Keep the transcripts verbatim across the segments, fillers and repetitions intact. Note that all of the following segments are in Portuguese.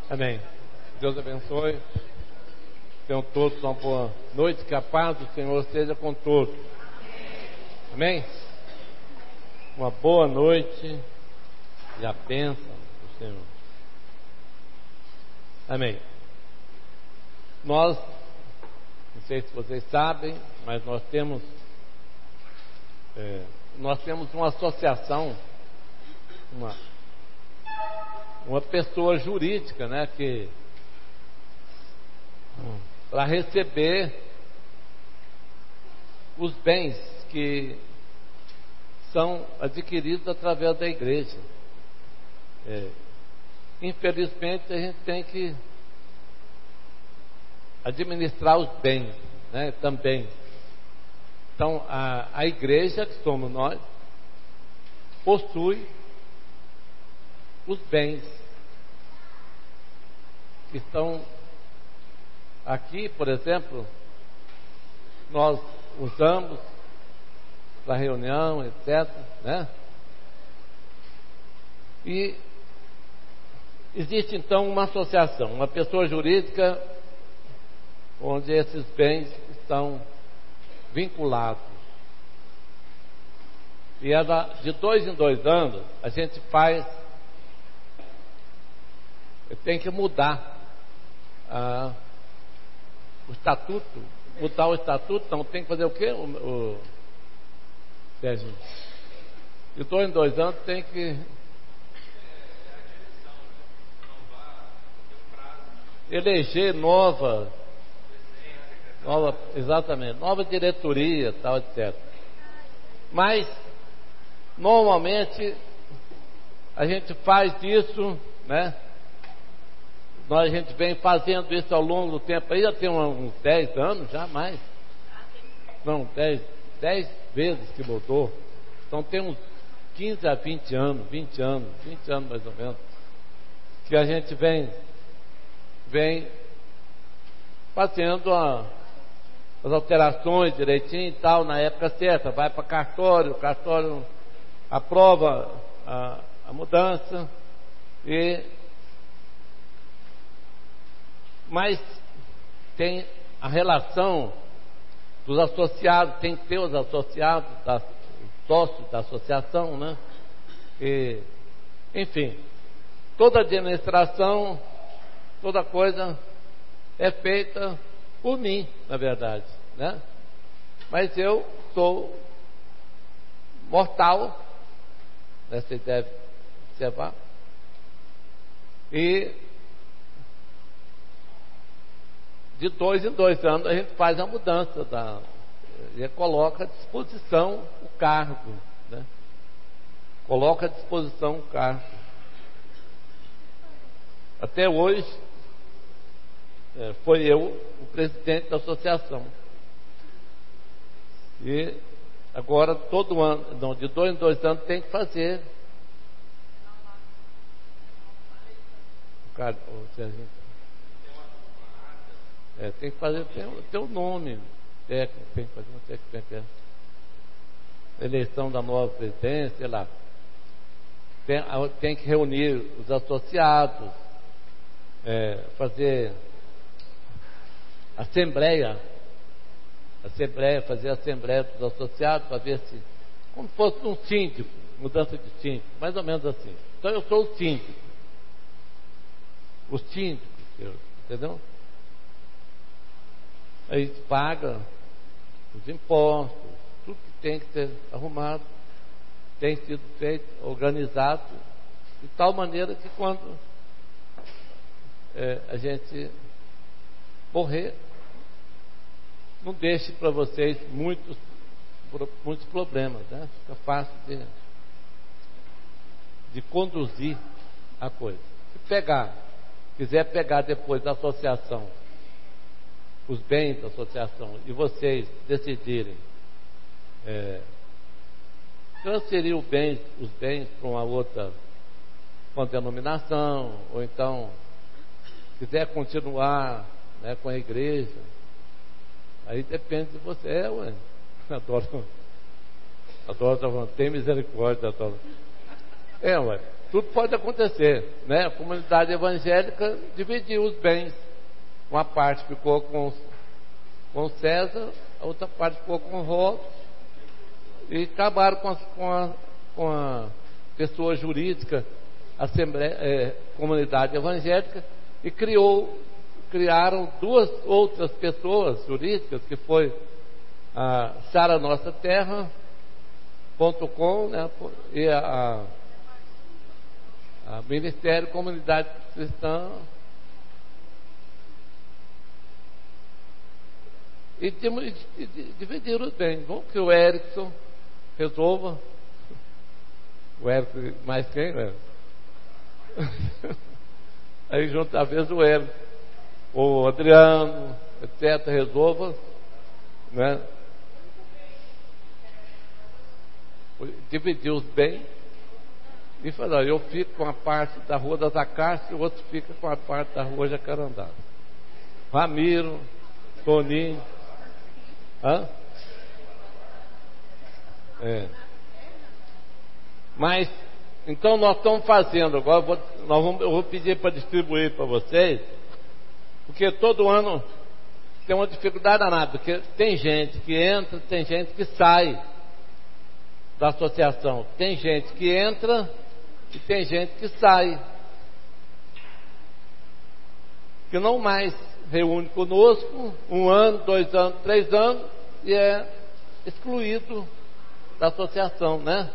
Amém. Deus abençoe. Tenham todos uma boa noite. Que a paz do Senhor seja com todos. Amém? Uma boa noite e a bênção do Senhor. Amém. Nós, não sei se vocês sabem, mas nós temos é, nós temos uma associação, uma, uma pessoa jurídica, né, que para receber os bens que são adquiridos através da igreja. É, infelizmente a gente tem que administrar os bens, né, também. Então a, a igreja, que somos nós, possui os bens que estão aqui, por exemplo, nós usamos para reunião, etcétera, né? E existe então uma associação, uma pessoa jurídica, onde esses bens estão vinculados. E ela, de dois em dois anos, a gente faz, tem que mudar a, o estatuto, mudar o estatuto, então tem que fazer o quê? O, o, Sérgio? De dois em dois anos tem que eleger nova, nova, exatamente, nova diretoria, tal, etcétera. Mas normalmente a gente faz isso, né? Nós, a gente vem fazendo isso ao longo do tempo, aí já tem uns dez anos, já mais. Não, dez, dez vezes que mudou. Então tem uns quinze a vinte anos, vinte anos, vinte anos mais ou menos, que a gente vem, vem fazendo a, as alterações direitinho e tal, na época certa. Vai para cartório, o cartório aprova a, a mudança e... Mas tem a relação dos associados, tem que ter os associados, da, os sócios da associação, né? E, enfim, toda administração, toda coisa é feita por mim, na verdade, né? Mas eu sou mortal, né? Vocês devem observar. E de dois em dois anos a gente faz a mudança da, e coloca à disposição o cargo, né? Coloca à disposição o cargo. Até hoje é, foi eu o presidente da associação. E agora todo ano, não, de dois em dois anos tem que fazer. O cara, o Serginho, É, tem que fazer, tem, tem um nome técnico, tem que fazer, não sei o que é. Eleição da nova presidência, sei lá. Tem, tem que reunir os associados, é, fazer assembleia, assembleia, fazer assembleia dos associados para ver se, como se fosse um síndico, mudança de síndico, mais ou menos assim. Então eu sou o síndico. O síndico, entendeu? Aí paga os impostos, tudo que tem que ser arrumado, tem sido feito, organizado, de tal maneira que quando é, a gente morrer, não deixe para vocês muitos, muitos problemas, né? Fica fácil de, de conduzir a coisa. Se pegar, quiser pegar depois da associação, os bens da associação, e vocês decidirem é, transferir o bem, os bens para uma outra uma denominação, ou então quiser continuar, né, com a igreja, aí depende de você. É, ué, adoro, adoro, tem misericórdia, adoro. É, ué, tudo pode acontecer, né? A comunidade evangélica dividiu os bens. Uma parte ficou com, com César, a outra parte ficou com Rhodes, e acabaram com, as, com, a, com a pessoa jurídica, Assembleia, é, comunidade evangélica, e criou, criaram duas outras pessoas jurídicas, que foi a Sara Nossa Terra ponto com, né, e a, a, a Ministério Comunidade Cristã, e, e, e dividiram os bens. Vamos que o Erickson resolva. O Erickson mais quem, né? Aí junto às vezes o Erickson, o Adriano, etcétera, resolva, né? Dividir os bens e falar, eu fico com a parte da Rua das Acácias e o outro fica com a parte da Rua Jacarandá. Ramiro, Toninho. Hã? É. Mas, então nós estamos fazendo, agora eu vou, nós vamos, eu vou pedir para distribuir para vocês, porque todo ano tem uma dificuldade danada, porque tem gente que entra, tem gente que sai da associação, tem gente que entra e tem gente que sai, que não mais reúne conosco um ano, dois anos, três anos e é excluído da associação, né?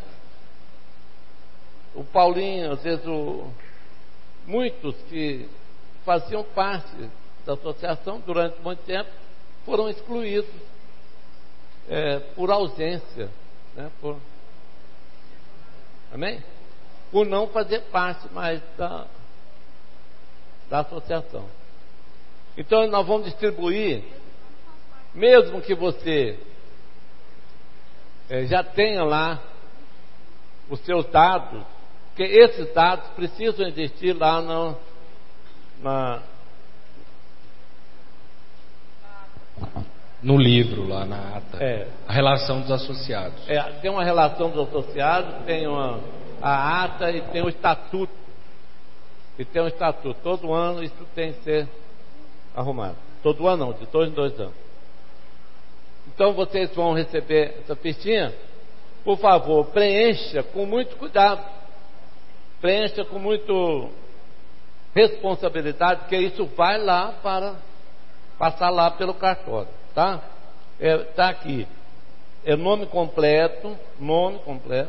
O Paulinho, às vezes o, muitos que faziam parte da associação durante muito tempo foram excluídos é, por ausência, né? Por, amém? Por não fazer parte mais da, da associação. Então nós vamos distribuir, mesmo que você é, já tenha lá os seus dados, porque esses dados precisam existir lá no, na, no livro, lá na ata, é, a relação dos associados. É, tem uma relação dos associados, tem uma, a ata e tem o estatuto. E tem um estatuto. Todo ano isso tem que ser arrumado. Todo ano não, de dois em dois anos. Então vocês vão receber essa fichinha. Por favor, preencha com muito cuidado. Preencha com muito responsabilidade, porque isso vai lá para passar lá pelo cartório, tá? É, tá aqui. É nome completo, nome completo.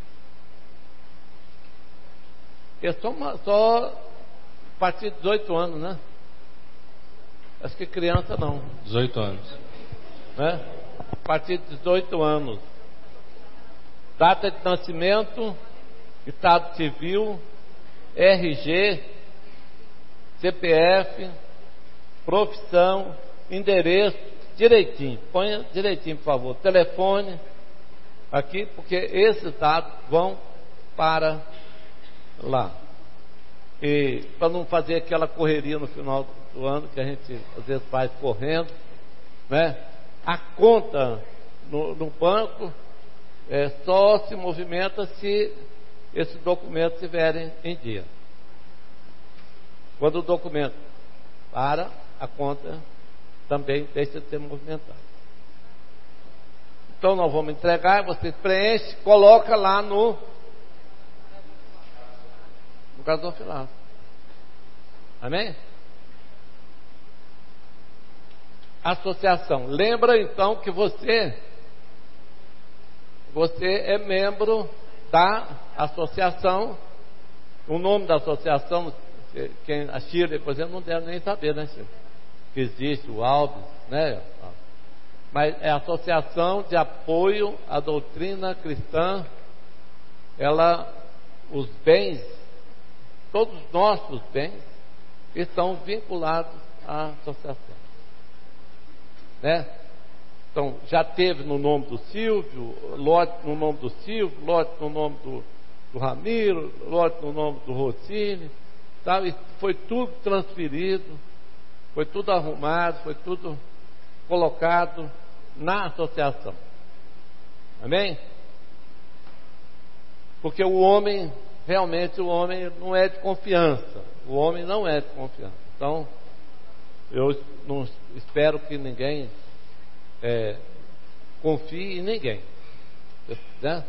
É só, uma, só a partir de dezoito anos, né? Acho que criança não. dezoito anos. Né? A partir de dezoito anos. Data de nascimento, estado civil, R G, C P F, profissão, endereço, direitinho. Ponha direitinho, por favor. Telefone aqui, porque esses dados vão para lá. E para não fazer aquela correria no final do ano que a gente às vezes faz correndo, né? A conta no, no banco é, só se movimenta se esses documentos estiverem em dia. Quando o documento para, a conta também deixa de ser movimentada. Então nós vamos entregar, você preenche, coloca lá no no gasofilaço. Amém? Associação. Lembra então que você você é membro da associação. O nome da associação, quem, a Shirley, por exemplo, não deve nem saber, né, Shirley? Que existe o Alves, né? Mas é a Associação de Apoio à Doutrina Cristã. Ela, os bens, todos os nossos bens estão vinculados à associação, né? Então já teve no nome do Silvio, lote no nome do Silvio, lote no nome do, do Ramiro, lote no nome do Rocine, tá? E foi tudo transferido, foi tudo arrumado, foi tudo colocado na associação. Amém? Porque o homem realmente o homem não é de confiança. O homem não é de confiança. Então, eu não espero que ninguém é, confie em ninguém. Né?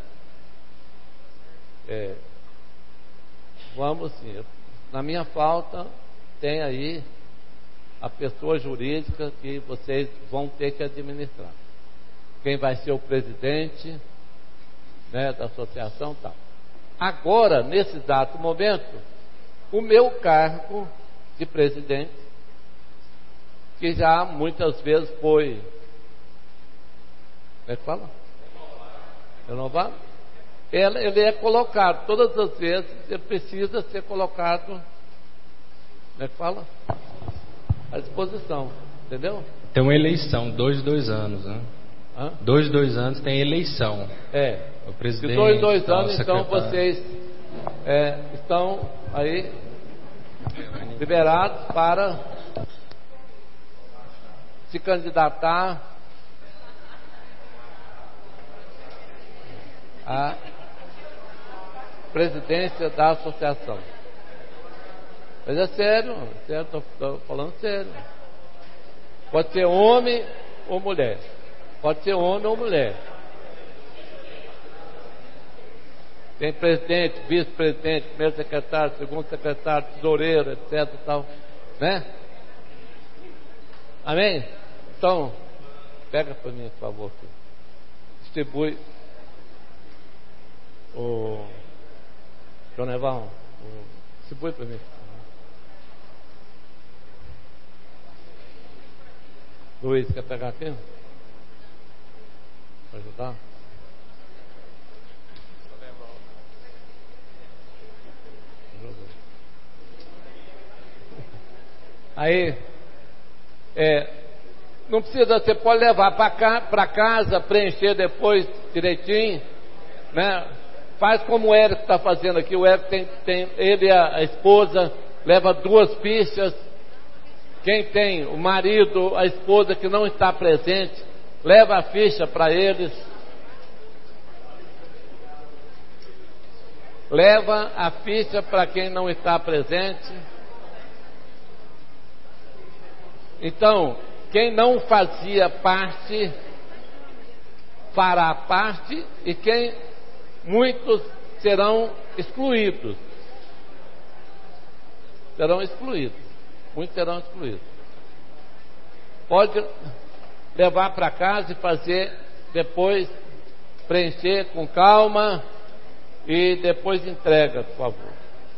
É, vamos sim. Na minha falta, tem aí a pessoa jurídica que vocês vão ter que administrar. Quem vai ser o presidente, né, da associação tal. Agora, nesse exato momento, o meu cargo de presidente, que já muitas vezes foi, como é que fala? Renovado? Ele, ele é colocado, todas as vezes ele precisa ser colocado, como é que fala? À disposição, entendeu? Tem uma eleição, dois, dois anos, né? Hã? Dois, dois anos tem eleição. É. O presidente. De dois, dois tal, anos, então secretário. vocês é, estão aí liberados para se candidatar à presidência da associação. Mas é sério, estou falando sério. Pode ser homem ou mulher. Pode ser homem ou mulher. Tem presidente, vice-presidente, primeiro secretário, segundo secretário, tesoureiro, etc e tal, né? Amém? Então, pega para mim, por favor, filho. Distribui o João Nevão, o... distribui para mim. Luiz, quer pegar aqui? Para ajudar? Aí, é, não precisa, você pode levar para cá, para casa, preencher depois direitinho, né? Faz como o Érico está fazendo aqui. O Érico tem, tem ele e a, a esposa, leva duas fichas. Quem tem o marido, a esposa que não está presente, leva a ficha para eles. Leva a ficha para quem não está presente. Então, quem não fazia parte, fará parte, e quem, muitos serão excluídos. Serão excluídos. Muitos serão excluídos. Pode levar para casa e fazer, depois preencher com calma e depois entrega, por favor.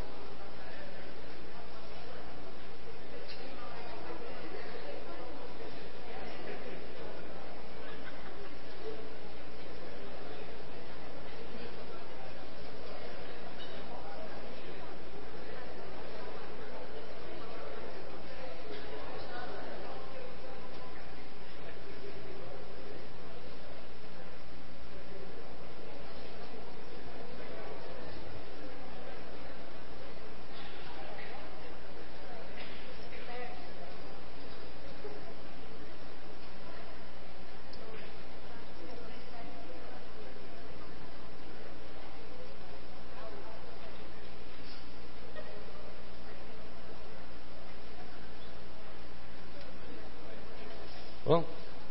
Bom?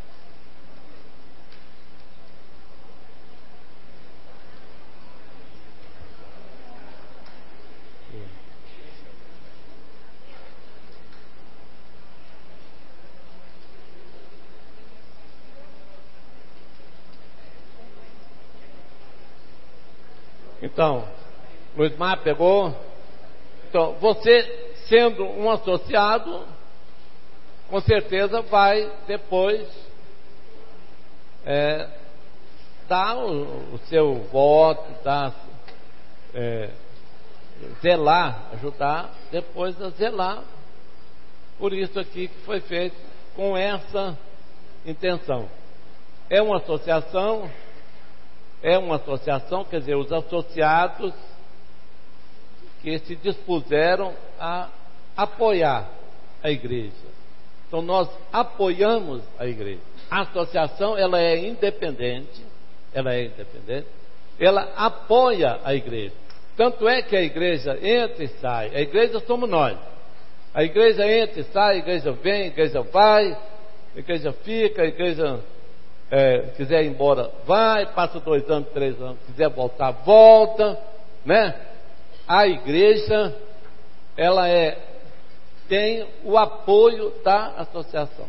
Então, Luiz Mar pegou. Então, você sendo um associado, com certeza vai depois é, dar o, o seu voto, dar, é, zelar, ajudar depois a zelar por isso aqui que foi feito com essa intenção. É uma associação, é uma associação, quer dizer, os associados que se dispuseram a apoiar a igreja. Então nós apoiamos a igreja. A associação, ela é independente, ela é independente, ela apoia a igreja. Tanto é que a igreja entra e sai. A igreja somos nós. A igreja entra e sai, a igreja vem, a igreja vai, a igreja fica, a igreja é, quiser ir embora, vai, passa dois anos, três anos, quiser voltar, volta, né? A igreja, ela é, tem o apoio da associação.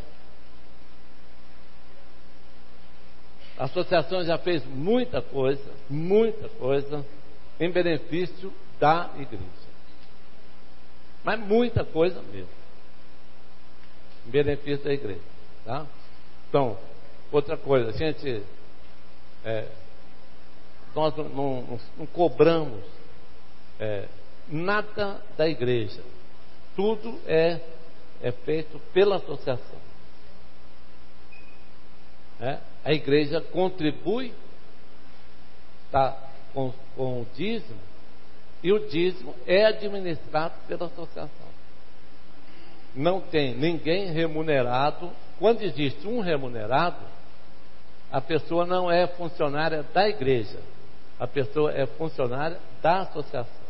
A associação já fez muita coisa, muita coisa, em benefício da igreja. Mas muita coisa mesmo. Em benefício da igreja. Tá? Então, outra coisa, a gente, é, nós não, não, não cobramos é, nada da igreja. Tudo é, é feito pela associação. É? A igreja contribui, tá, com, com o dízimo, e o dízimo é administrado pela associação. Não tem ninguém remunerado. Quando existe um remunerado, a pessoa não é funcionária da igreja, a pessoa é funcionária da associação.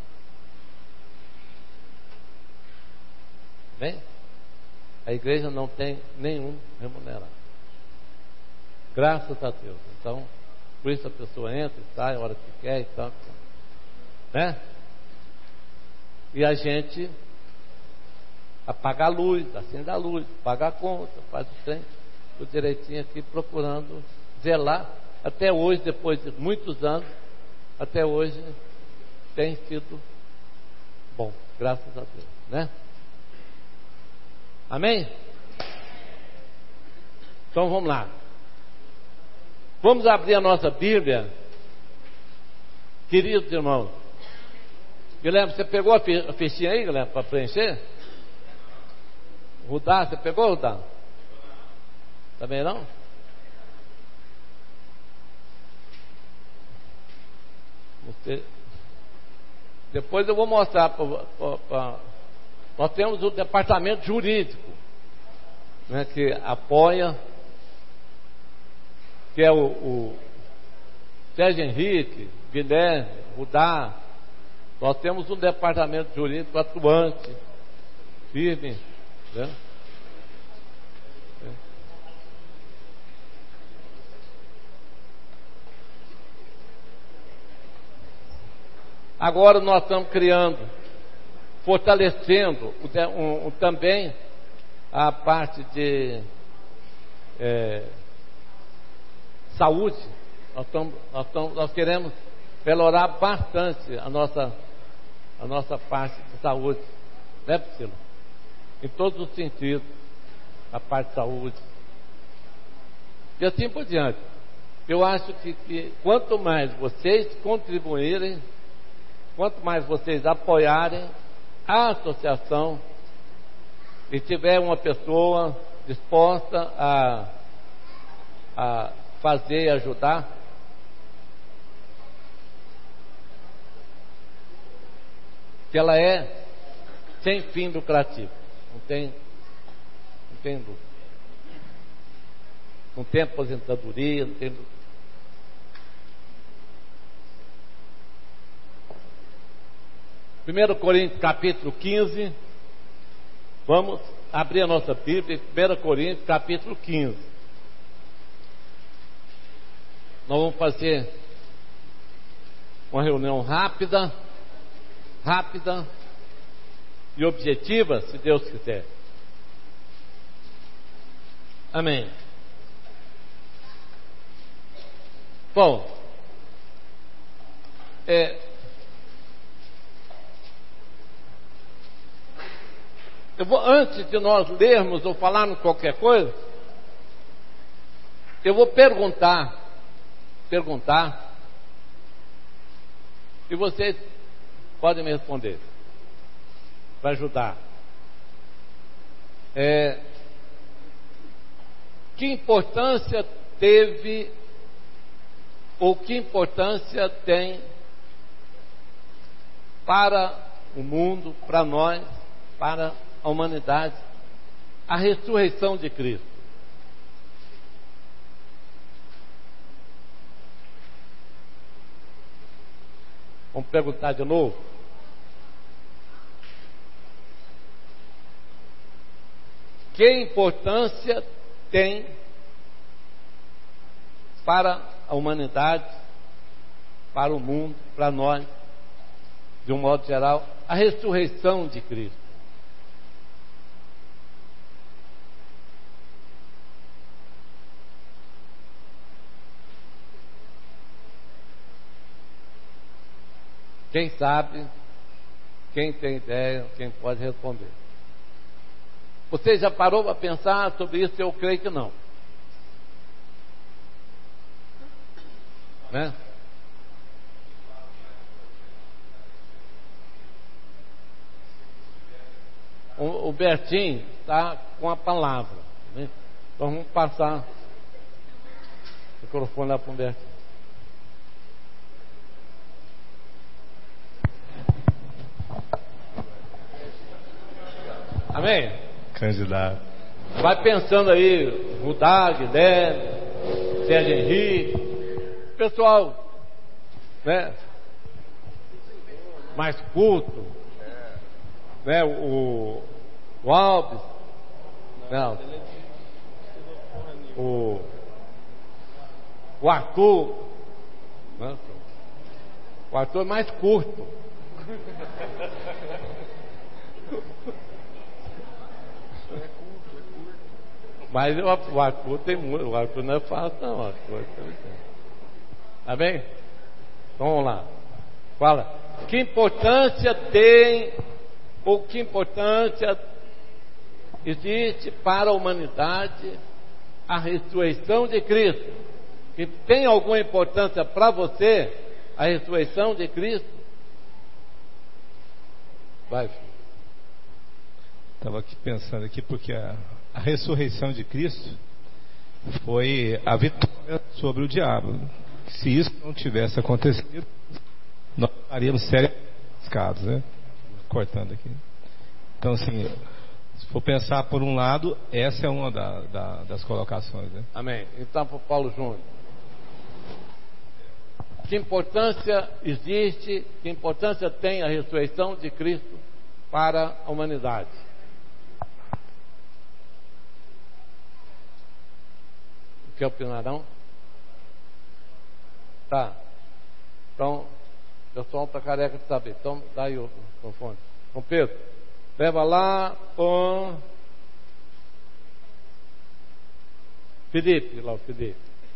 Bem? A igreja não tem nenhum remunerado. Graças a Deus. Então, por isso a pessoa entra e sai a hora que quer e tal, né? E a gente apaga a luz, acende a luz, paga a conta, faz o trem, tudo direitinho aqui, procurando zelar. Até hoje, depois de muitos anos, até hoje tem sido bom, graças a Deus, né? Amém? Então vamos lá. Vamos abrir a nossa Bíblia, queridos irmãos. Guilherme, você pegou a fichinha aí, Guilherme, para preencher? Rudá, você pegou, Rudá? Também não? Você... Depois eu vou mostrar para... Nós temos o departamento jurídico, né, que apoia, que é o, o Sérgio Henrique, Guilherme, Rudá. Nós temos um departamento jurídico atuante, firme, né? É. Agora nós estamos criando, fortalecendo o, um, um, também a parte de é, saúde. Nós, estamos, nós, estamos, nós queremos melhorar bastante a nossa, a nossa parte de saúde, né, Priscila? Em todos os sentidos, a parte de saúde. E assim por diante. Eu acho que, que quanto mais vocês contribuírem, quanto mais vocês apoiarem a associação e tiver uma pessoa disposta a, a fazer e ajudar, que ela é sem fim lucrativo, não tem, não tem lucro, não tem aposentadoria, não tem lucro. primeiro Coríntios capítulo quinze, vamos abrir a nossa Bíblia, primeiro Coríntios capítulo quinze. Nós vamos fazer uma reunião rápida, rápida e objetiva, se Deus quiser. Amém. Bom, é, eu vou, antes de nós lermos ou falarmos qualquer coisa, eu vou perguntar, perguntar, e vocês podem me responder, para ajudar. É, que importância teve, ou que importância tem para o mundo, para nós, para a humanidade, a ressurreição de Cristo? perguntar de novo. Que importância tem para a humanidade, para o mundo, para nós, de um modo geral, a ressurreição de Cristo? Quem sabe, quem tem ideia, quem pode responder. Você já parou para pensar sobre isso? Eu creio que não. Né? O, o Bertinho está com a palavra, né? Então vamos passar o microfone lá para o Bertinho. Amém? Candidato. Vai pensando aí, Rudá, Guilherme, Sérgio Henrique, pessoal, né? Mais culto, né? O, o Alves, não, o, o Arthur, né? O Arthur é mais curto. Mas o Arthur tem muito, o Arthur não é fácil não, o Arthur. Tá bem? Então vamos lá. Fala. Que importância tem, ou que importância existe para a humanidade a ressurreição de Cristo? Que tem alguma importância para você a ressurreição de Cristo? Vai, filho. Estava aqui pensando aqui porque a, a ressurreição de Cristo foi a vitória sobre o diabo. Se isso não tivesse acontecido, nós estaríamos seriamente lascados, né? Cortando aqui. Então, assim, se for pensar por um lado, essa é uma da, da, das colocações, né? Amém. Então, para o Paulo Júnior, que importância existe, que importância tem a ressurreição de Cristo para a humanidade? Quer opinar não? Tá. Então, eu sou um pra careca de saber. Então, dá aí o microfone. João Pedro, leva lá o Felipe, lá o Felipe.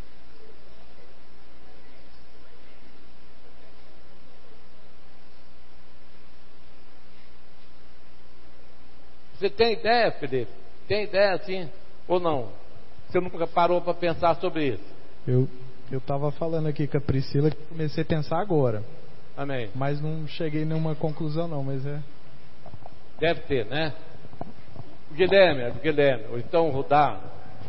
Você tem ideia, Felipe? Tem ideia assim ou não? Você nunca parou para pensar sobre isso? Eu eu estava falando aqui com a Priscila que comecei a pensar agora. Amém. Mas não cheguei a nenhuma conclusão não, mas é... Deve ter, né? Guilherme, é do Guilherme, ou então Rudá.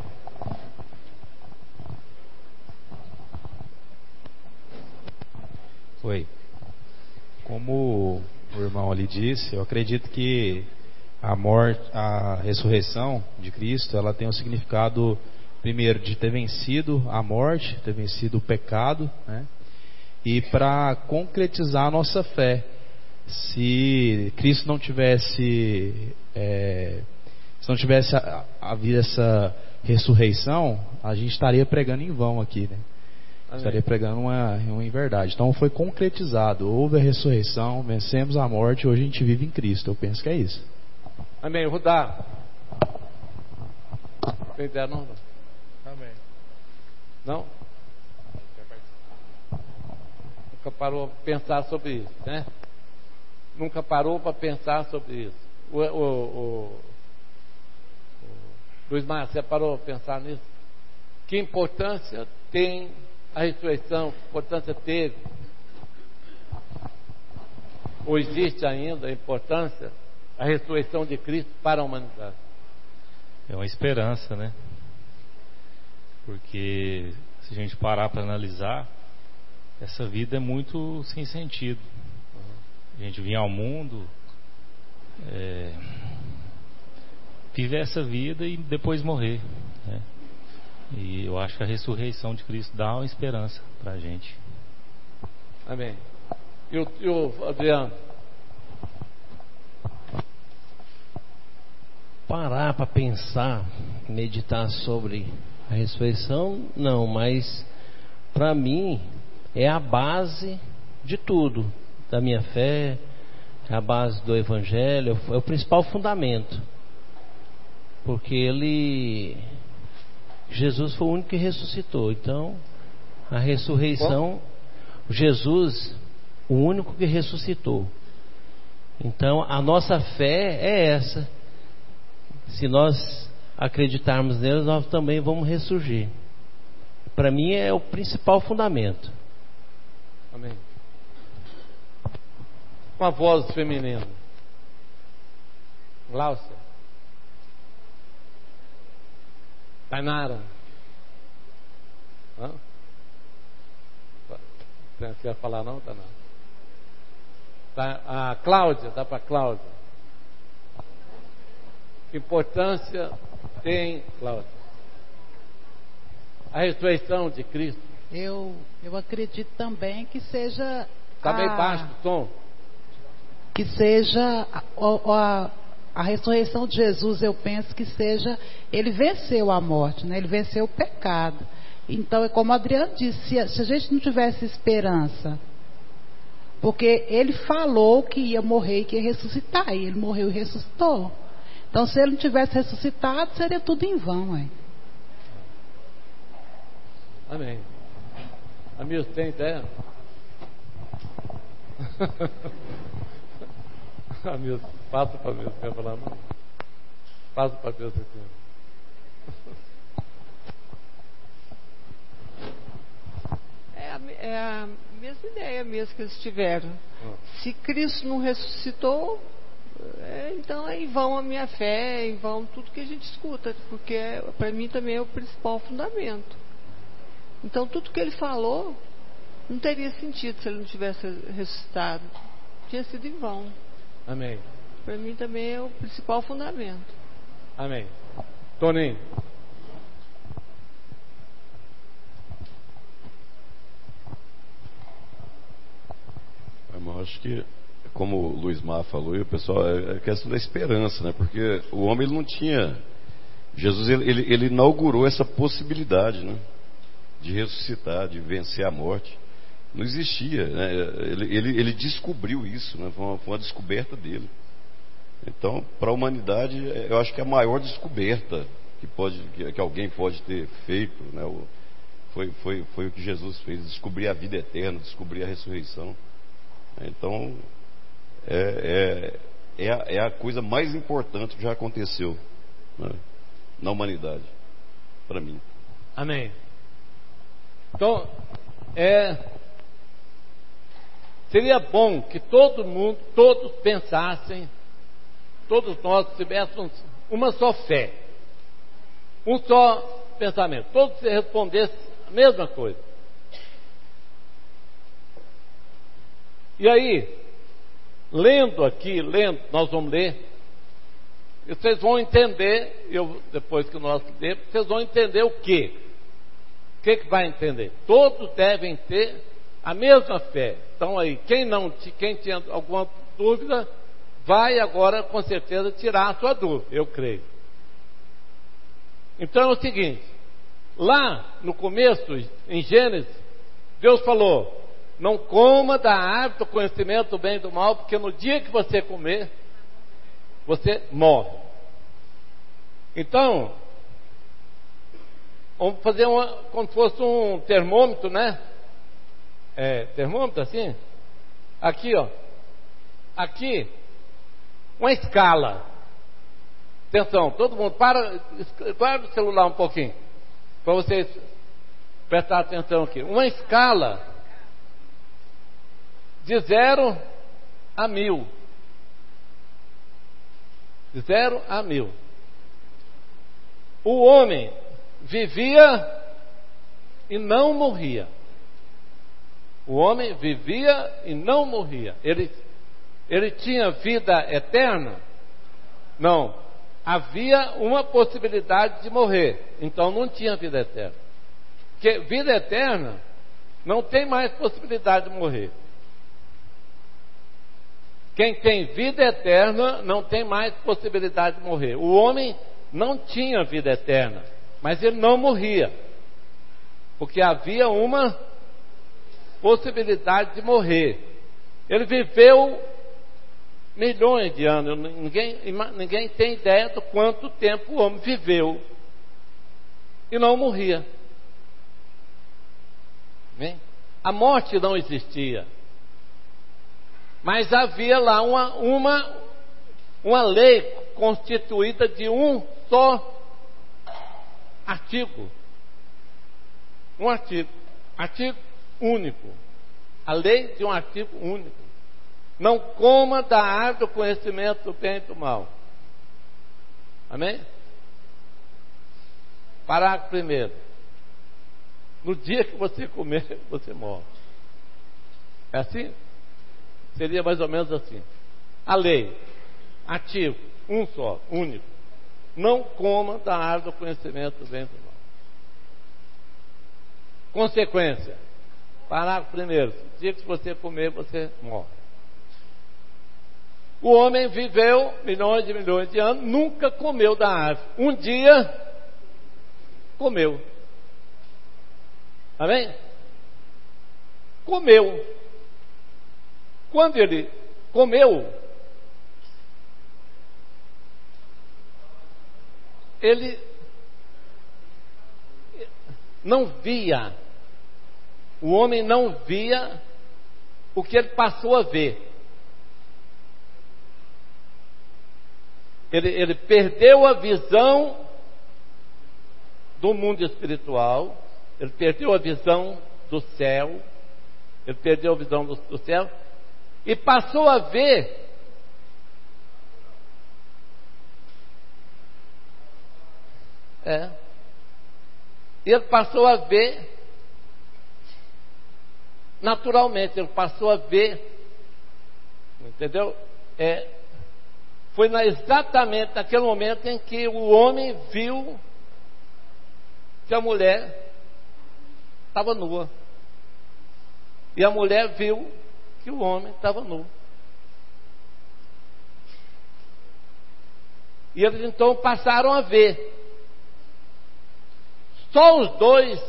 Oi. Como o irmão ali disse, eu acredito que a morte, a ressurreição de Cristo, ela tem um significado, primeiro, de ter vencido a morte, ter vencido o pecado, né? E para concretizar a nossa fé. Se Cristo não tivesse é, se não tivesse havido essa ressurreição, a gente estaria pregando em vão aqui, né? Amém. Estaria pregando uma, uma em verdade. Então foi concretizado, houve a ressurreição, vencemos a morte, hoje a gente vive em Cristo. Eu penso que é isso. Amém. Rudá. Tem ideia não? Amém. Não? Nunca parou para pensar sobre isso, né? Nunca parou para pensar sobre isso. O, o, o, o Luiz Márcio, você parou para pensar nisso? Que importância tem a ressurreição? Que importância teve? Ou existe ainda a importância a ressurreição de Cristo para a humanidade? É uma esperança, né? Porque se a gente parar para analisar, essa vida é muito sem sentido. A gente vir ao mundo, é, viver essa vida e depois morrer, né? E eu acho que a ressurreição de Cristo dá uma esperança para a gente. Amém. E o, e o Adriano? Parar para pensar, meditar sobre a ressurreição, não, mas para mim é a base de tudo, da minha fé, é a base do Evangelho, é o principal fundamento, porque ele, Jesus foi o único que ressuscitou, então a ressurreição, Jesus, o único que ressuscitou, então a nossa fé é essa. Se nós acreditarmos nele, nós também vamos ressurgir. Para mim é o principal fundamento. Amém. Uma voz feminina. Glaucia. Tainara. Hã? Não quer falar não, Tainara? Tá, a Cláudia, dá para Cláudia. Que importância tem, Cláudia, a ressurreição de Cristo? Eu, eu acredito também que seja... Está meio baixo o som. Que seja a, a, a ressurreição de Jesus, eu penso que seja... Ele venceu a morte, né? Ele venceu o pecado. Então, é como o Adriano disse, se a, se a gente não tivesse esperança... Porque ele falou que ia morrer e que ia ressuscitar. E ele morreu e ressuscitou. Então, se ele não tivesse ressuscitado, seria tudo em vão, hein? Amém. Amigos, tem ideia? Amigos, passa para mim, quer falar não? Passa para Deus aqui. É a, é a mesma ideia mesmo que eles tiveram. Ah. Se Cristo não ressuscitou... É, então é em vão a minha fé, é em vão tudo que a gente escuta, porque é, para mim também é o principal fundamento. Então tudo que ele falou não teria sentido se ele não tivesse ressuscitado, tinha sido em vão. Amém. Para mim também é o principal fundamento. Amém. Toninho. Eu acho que, como o Luiz Mar falou, e o pessoal, é a questão da esperança, né? Porque o homem ele não tinha. Jesus ele, ele, ele inaugurou essa possibilidade, né? De ressuscitar, de vencer a morte. Não existia, né? ele, ele, ele descobriu isso, né? Foi uma, foi uma descoberta dele. Então, para a humanidade, eu acho que é a maior descoberta que, pode, que, que alguém pode ter feito, né? O, foi, foi, foi o que Jesus fez, descobrir a vida eterna, descobrir a ressurreição. Então, é, é, é, a, é a coisa mais importante que já aconteceu, né? Na humanidade, para mim. Amém. Então, é, seria bom que todo mundo, todos pensassem, todos nós tivéssemos uma só fé, um só pensamento, todos respondessem a mesma coisa. E aí, lendo aqui, lendo, nós vamos ler, e vocês vão entender, eu, depois que nós lermos, vocês vão entender o quê? O que que vai entender? Todos devem ter a mesma fé. Então aí, quem não, quem tinha alguma dúvida, vai agora com certeza tirar a sua dúvida, eu creio. Então é o seguinte, lá no começo, em Gênesis, Deus falou: não coma da árvore do conhecimento do bem e do mal, porque no dia que você comer, você morre. Então, vamos fazer uma, como se fosse um termômetro, né? É, termômetro assim? Aqui, ó. Aqui, uma escala. Atenção, todo mundo, para, guarda o celular um pouquinho, para vocês prestar atenção aqui. Uma escala de zero a mil. De zero a mil. O homem vivia e não morria. O homem vivia e não morria. Ele, ele tinha vida eterna? Não. Havia uma possibilidade de morrer. Então não tinha vida eterna. Porque vida eterna não tem mais possibilidade de morrer. Quem tem vida eterna não tem mais possibilidade de morrer. O homem não tinha vida eterna, mas ele não morria, porque havia uma possibilidade de morrer. Ele viveu milhões de anos. Ninguém, ninguém tem ideia do quanto tempo o homem viveu e não morria. Bem, a morte não existia, mas havia lá uma, uma, uma lei constituída de um só artigo. Um artigo. Artigo único. A lei de um artigo único. Não coma da árvore do conhecimento do bem e do mal. Amém? Parágrafo primeiro. No dia que você comer, você morre. É assim? Seria mais ou menos assim. A lei, artigo, um só, único. Não coma da árvore do conhecimento do bem e do mal. Consequência. Parágrafo primeiro. No dia que você comer, você morre. O homem viveu milhões e milhões de anos, nunca comeu da árvore. Um dia, comeu. Amém? Comeu. Quando ele comeu, ele não via, o homem não via o que ele passou a ver. Ele, ele perdeu a visão do mundo espiritual, ele perdeu a visão do céu, ele perdeu a visão do, do céu, e passou a ver é, ele passou a ver naturalmente, ele passou a ver, entendeu? É, foi na, exatamente naquele momento em que o homem viu que a mulher estava nua. E a mulher viu que o homem estava nu. E eles então passaram a ver. Só os dois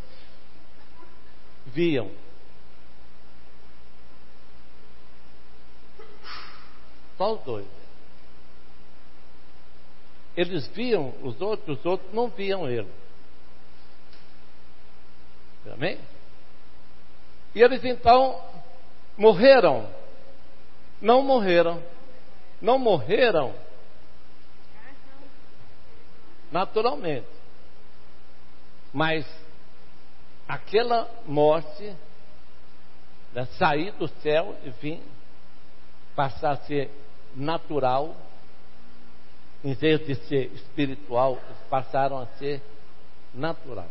viam. Só os dois. Eles viam os outros, os outros não viam ele. Amém? E eles então morreram. Não morreram. Não morreram naturalmente. Mas aquela morte, né, sair do céu e vir passar a ser natural, em vez de ser espiritual, passaram a ser natural.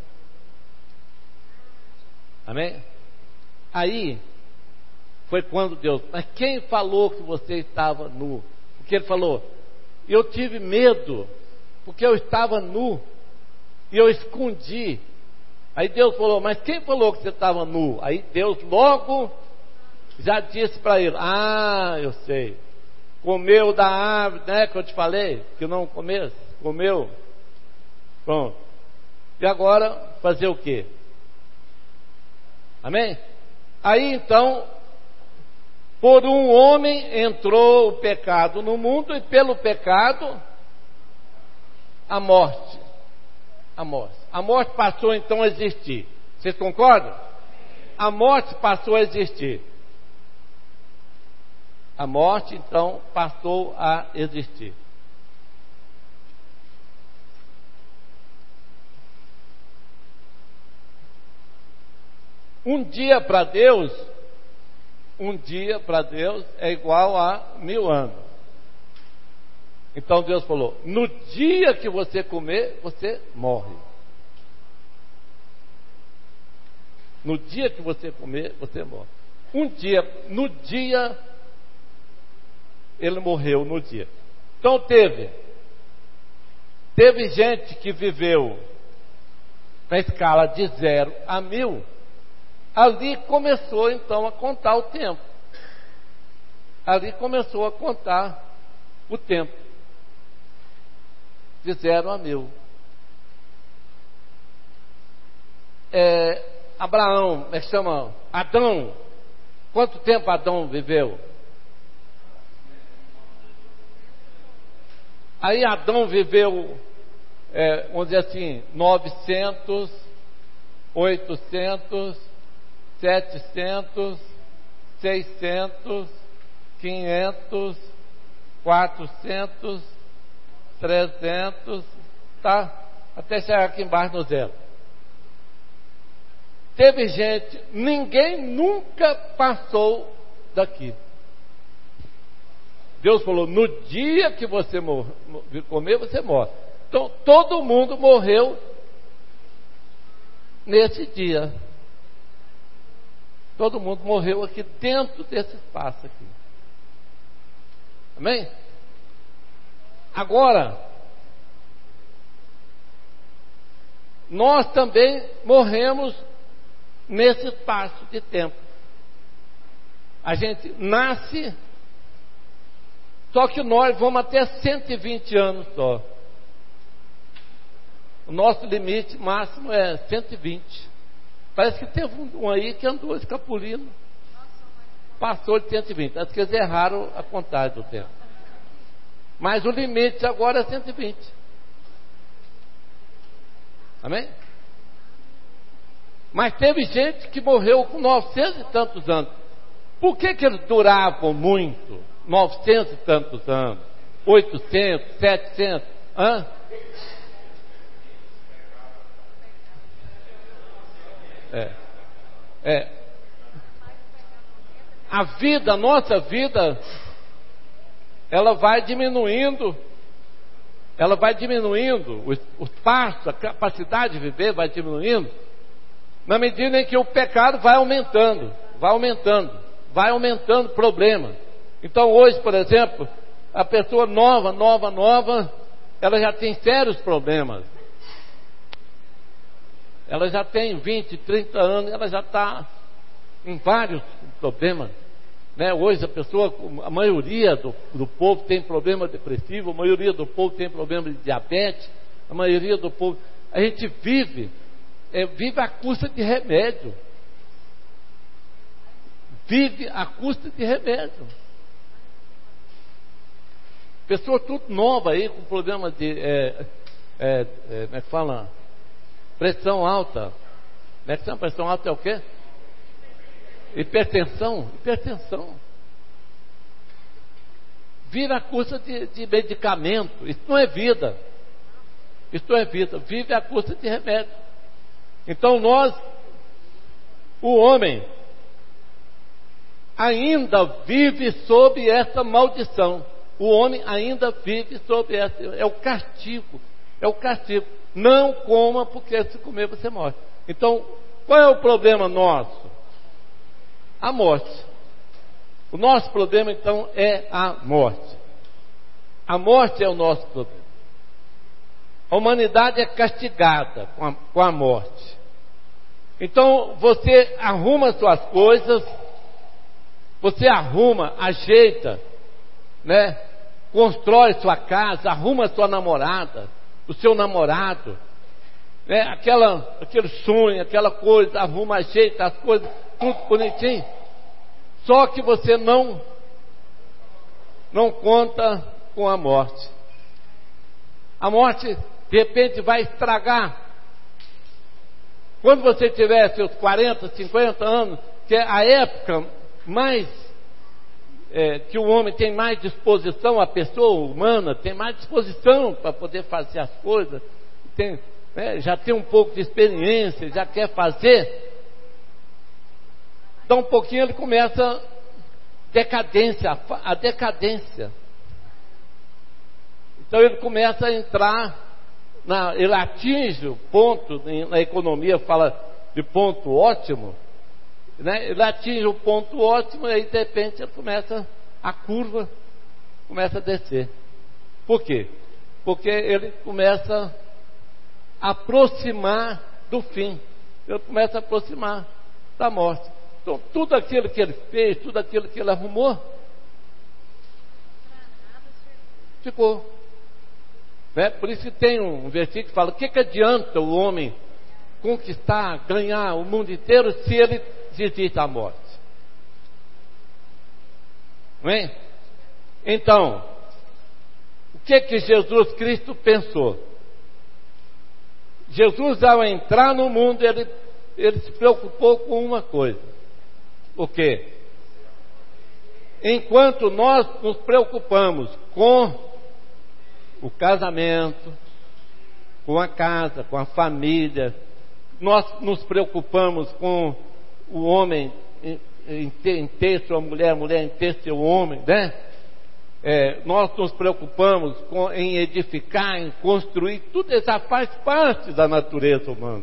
Amém? Aí foi quando Deus, mas quem falou que você estava nu? Porque ele falou, eu tive medo, porque eu estava nu, e eu escondi. Aí Deus falou, mas quem falou que você estava nu? Aí Deus logo já disse para ele, ah, eu sei, comeu da árvore, né, que eu te falei, que não comesse, comeu, pronto. E agora, fazer o quê? Amém? Aí então, por um homem entrou o pecado no mundo, e pelo pecado, a morte. A morte. A morte passou então a existir. Vocês concordam? A morte passou a existir. A morte então passou a existir. Um dia para Deus, um dia para Deus é igual a mil anos. Então Deus falou, no dia que você comer, você morre. No dia que você comer, você morre. Um dia, no dia, ele morreu no dia. Então teve, teve gente que viveu na escala de zero a mil. Ali começou então a contar o tempo. ali começou a contar o tempo. De zero a mil. É, Abraão, como é que chama? Adão. Quanto tempo Adão viveu? Aí Adão viveu, é, vamos dizer assim, novecentos, oitocentos, setecentos, seiscentos, quinhentos, quatrocentos, trezentos, tá? Até chegar aqui embaixo no zero. Teve gente, ninguém nunca passou daqui. Deus falou, no dia que você morrer, comer, você morre. Então, todo mundo morreu nesse dia. Todo mundo morreu aqui dentro desse espaço aqui. Amém? Agora, nós também morremos nesse espaço de tempo. A gente nasce, só que nós vamos até cento e vinte anos só. O nosso limite máximo é cento e vinte. Parece que teve um aí que andou escapulindo. Passou de cento e vinte. Acho que eles erraram a contagem do tempo. Mas o limite agora é cento e vinte. Amém? Mas teve gente que morreu com novecentos e tantos anos. Por que que eles duravam muito? Novecentos e tantos anos? Oitocentos, setecentos? Hã? É. É. A vida, a nossa vida, ela vai diminuindo, ela vai diminuindo, o, o espaço, a capacidade de viver vai diminuindo, na medida em que o pecado vai aumentando, vai aumentando, vai aumentando o problema. Então hoje, por exemplo, a pessoa nova, nova, nova, ela já tem sérios problemas. Ela já tem vinte, trinta anos, ela já está em vários problemas. Né? Hoje a pessoa, a maioria do, do povo tem problema depressivo, a maioria do povo tem problema de diabetes, a maioria do povo... A gente vive, é, vive à custa de remédio. Vive à custa de remédio. Pessoa tudo nova aí, com problema de... É, é, é, como é que fala? Pressão alta. Como é que chama? Pressão alta é o quê? Hipertensão. Hipertensão. Vira a custa de, de medicamento. Isso não é vida. Isso não é vida. Vive a custa de remédio. Então nós, o homem, ainda vive sob essa maldição. O homem ainda vive sob essa. É o castigo. É o castigo. Não coma, porque se comer você morre. Então, qual é o problema nosso? A morte. O nosso problema, então, é a morte. A morte é o nosso problema. A humanidade é castigada com a, com a morte. Então, você arruma suas coisas, você arruma, ajeita, né? Constrói sua casa, arruma sua namorada, o seu namorado, né? Aquela, aquele sonho, aquela coisa, arruma, ajeita as coisas, tudo bonitinho. Só que você não, não conta com a morte. A morte, de repente, vai estragar. Quando você tiver seus quarenta, cinquenta anos, que é a época mais, é, que o homem tem mais disposição, a pessoa humana tem mais disposição para poder fazer as coisas, tem, né, já tem um pouco de experiência, já quer fazer. Então um pouquinho ele começa decadência, a decadência. Então ele começa a entrar, na, ele atinge o ponto, na economia fala de ponto ótimo, né? Ele atinge o ponto ótimo e aí de repente ele começa, a curva começa a descer. Por quê? Porque ele começa a aproximar do fim, ele começa a aproximar da morte. Então tudo aquilo que ele fez, tudo aquilo que ele arrumou, ficou. Né? Por isso que tem um versículo que fala: o que, que adianta o homem conquistar, ganhar o mundo inteiro se ele resiste à morte? Não é? Então, o que que Jesus Cristo pensou? Jesus, ao entrar no mundo, ele, ele se preocupou com uma coisa. O quê? Enquanto nós nos preocupamos com o casamento, com a casa, com a família, nós nos preocupamos com o homem em, em, ter, em ter sua mulher, a mulher em ter seu homem, né? É, nós nos preocupamos com, em edificar, em construir, tudo isso faz parte da natureza humana.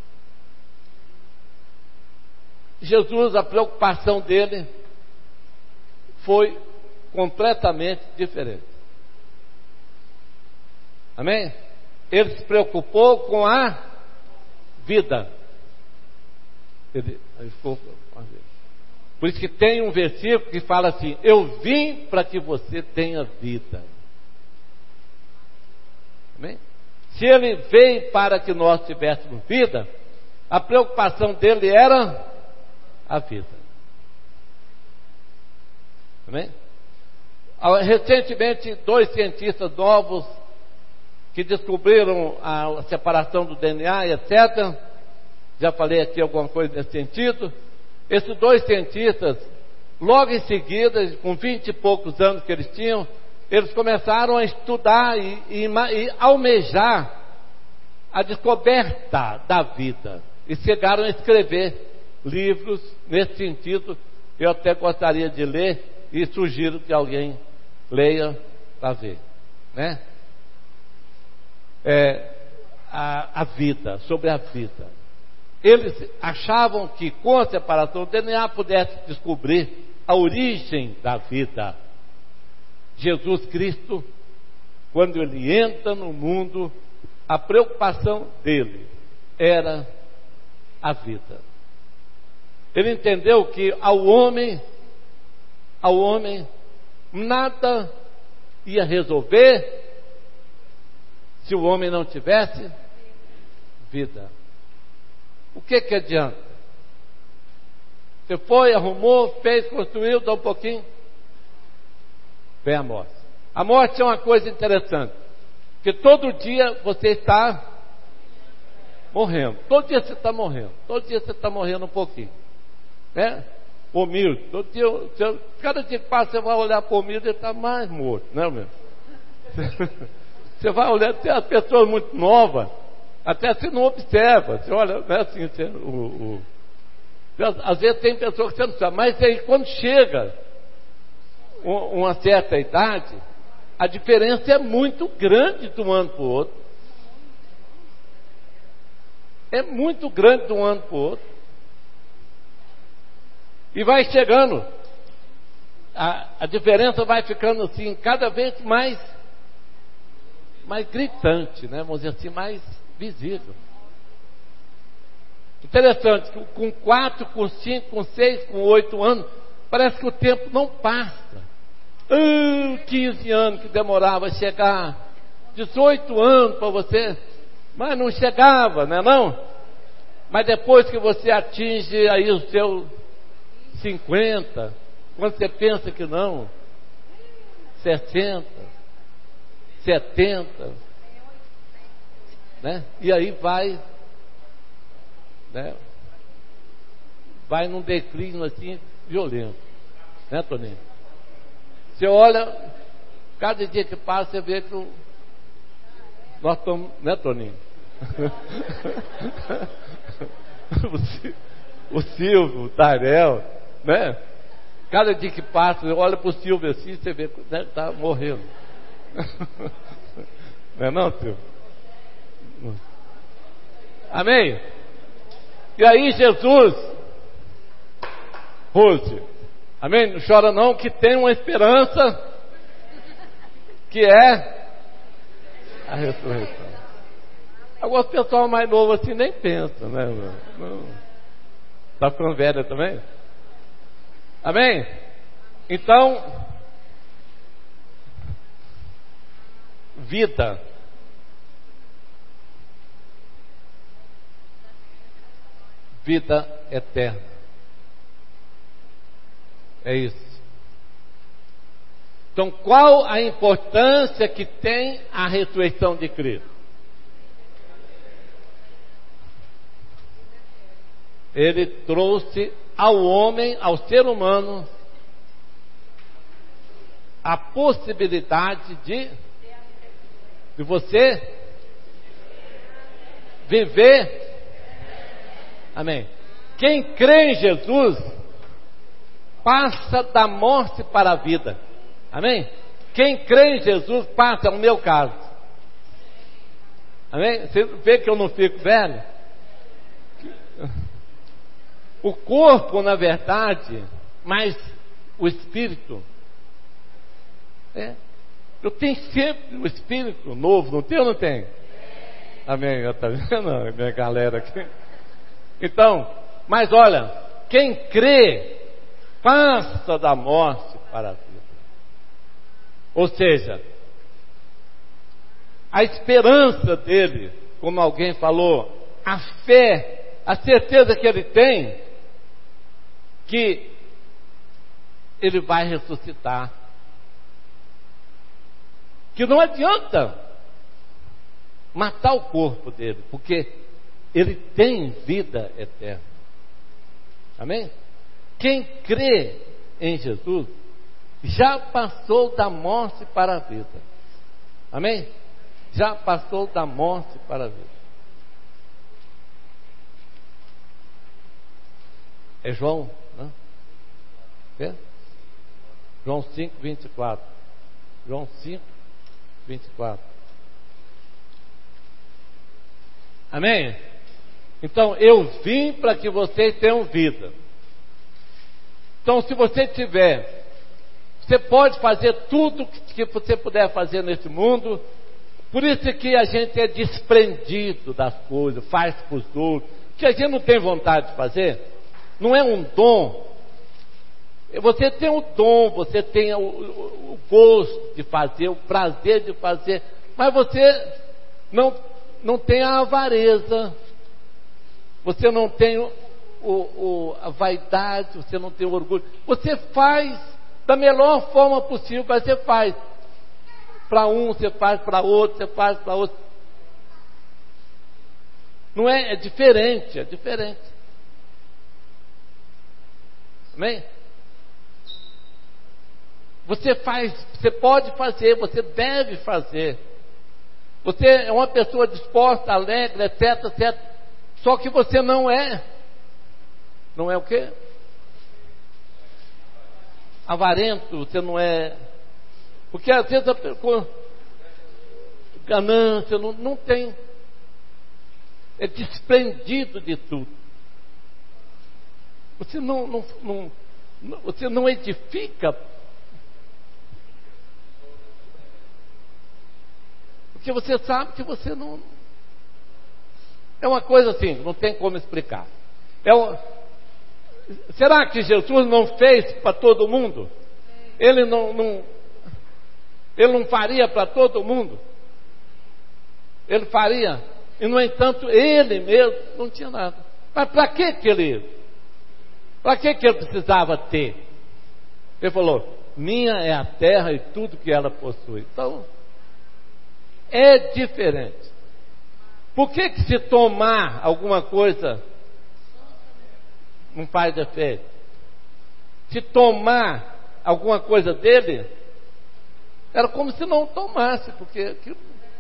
Jesus, a preocupação dele foi completamente diferente. Amém? Ele se preocupou com a vida. Ele, ele ficou, por isso que tem um versículo que fala assim: eu vim para que você tenha vida. Amém? Se ele veio para que nós tivéssemos vida, a preocupação dele era a vida. Amém? Recentemente, dois cientistas novos que descobriram a separação do D N A e etcétera. Já falei aqui alguma coisa nesse sentido. Esses dois cientistas, logo em seguida, com vinte e poucos anos que eles tinham, eles começaram a estudar e, e, e almejar a descoberta da vida. E chegaram a escrever livros nesse sentido. Eu até gostaria de ler e sugiro que alguém leia para ver, né? É, a, a vida, sobre a vida. Eles achavam que com a separação do D N A pudesse descobrir a origem da vida. Jesus Cristo, quando ele entra no mundo, a preocupação dele era a vida. Ele entendeu que ao homem, ao homem, nada ia resolver se o homem não tivesse vida. O que que adianta? Você foi, arrumou, fez, construiu, dá um pouquinho, vem a morte. A morte é uma coisa interessante, porque todo dia você está morrendo, todo dia você está morrendo, todo dia você está morrendo um pouquinho, né? O Milton, todo dia, você, cada dia que passa você vai olhar para o Milton, ele está mais morto, né, meu? Você vai olhar, tem as pessoas muito novas, até se não observa, você olha, não é assim, você, o, o, às vezes tem pessoas que você não sabe, mas aí quando chega uma certa idade, a diferença é muito grande de um ano para o outro. É muito grande de um ano para o outro. E vai chegando, a, a diferença vai ficando assim, cada vez mais, mais gritante, né? Vamos dizer assim, mais visível. Interessante, que com quatro, com cinco, com seis, com oito anos, parece que o tempo não passa. Uh, quinze anos que demorava a chegar, dezoito anos para você, mas não chegava, não é não? Mas depois que você atinge aí os seus cinquenta, quando você pensa que não, sessenta, setenta, né? E aí vai, né? Vai num declínio assim violento, né, Toninho? Você olha, cada dia que passa, você vê que o, nós estamos, né, Toninho? o, o Silvio, o Tarel, né? Cada dia que passa, você olha para o Silvio assim, você vê que está morrendo. Não é não, Silvio? Amém? E aí Jesus, Rose, amém? Não chora não, que tem uma esperança, que é a ressurreição. Agora o pessoal mais novo assim nem pensa, né? Não. Está ficando velha também? Amém? Então, vida. Vida eterna. É isso. Então, qual a importância que tem a ressurreição de Cristo? Ele trouxe ao homem, ao ser humano, a possibilidade de, de você viver. Amém. Quem crê em Jesus passa da morte para a vida. Amém? Quem crê em Jesus passa, no meu caso. Amém? Você vê que eu não fico velho? O corpo, na verdade, mas o espírito. É. Eu tenho sempre o espírito novo, não tem ou não tem? Amém? Está vendo, minha galera aqui? Então, mas olha, quem crê passa da morte para a vida. Ou seja, a esperança dele, como alguém falou, a fé, a certeza que ele tem, que ele vai ressuscitar. Que não adianta matar o corpo dele, porque ele tem vida eterna. Amém? Quem crê em Jesus já passou da morte para a vida. Amém? Já passou da morte para a vida. É João, né? É? João cinco, vinte e quatro. João cinco, vinte e quatro. Amém? Então, eu vim para que vocês tenham vida. Então, se você tiver, você pode fazer tudo que você puder fazer nesse mundo. Por isso que a gente é desprendido das coisas, faz para os outros, que a gente não tem vontade de fazer. Não é um dom. Você tem o dom, você tem o, o, o gosto de fazer, o prazer de fazer, mas você não, não tem a avareza, você não tem o, o, a vaidade, você não tem o orgulho. Você faz da melhor forma possível, mas você faz para um, você faz para outro, você faz para outro. Não é, é diferente, é diferente. Amém? Você faz, você pode fazer, você deve fazer. Você é uma pessoa disposta, alegre, etc, etc. Só que você não é. Não é o quê? Avarento, você não é. Porque às vezes a pessoa, ganância, não, não tem. É desprendido de tudo. Você não, não, não, você não edifica. Porque você sabe que você não. É uma coisa assim, não tem como explicar. É um... Será que Jesus não fez para todo mundo? Ele não, não, ele não faria para todo mundo? Ele faria. E no entanto, ele mesmo não tinha nada. Mas para que que ele, para que que ele precisava ter? Ele falou, minha é a terra e tudo que ela possui. Então, é diferente. Por que que se tomar alguma coisa não faz efeito? Se tomar alguma coisa dele, era como se não tomasse, porque aquilo...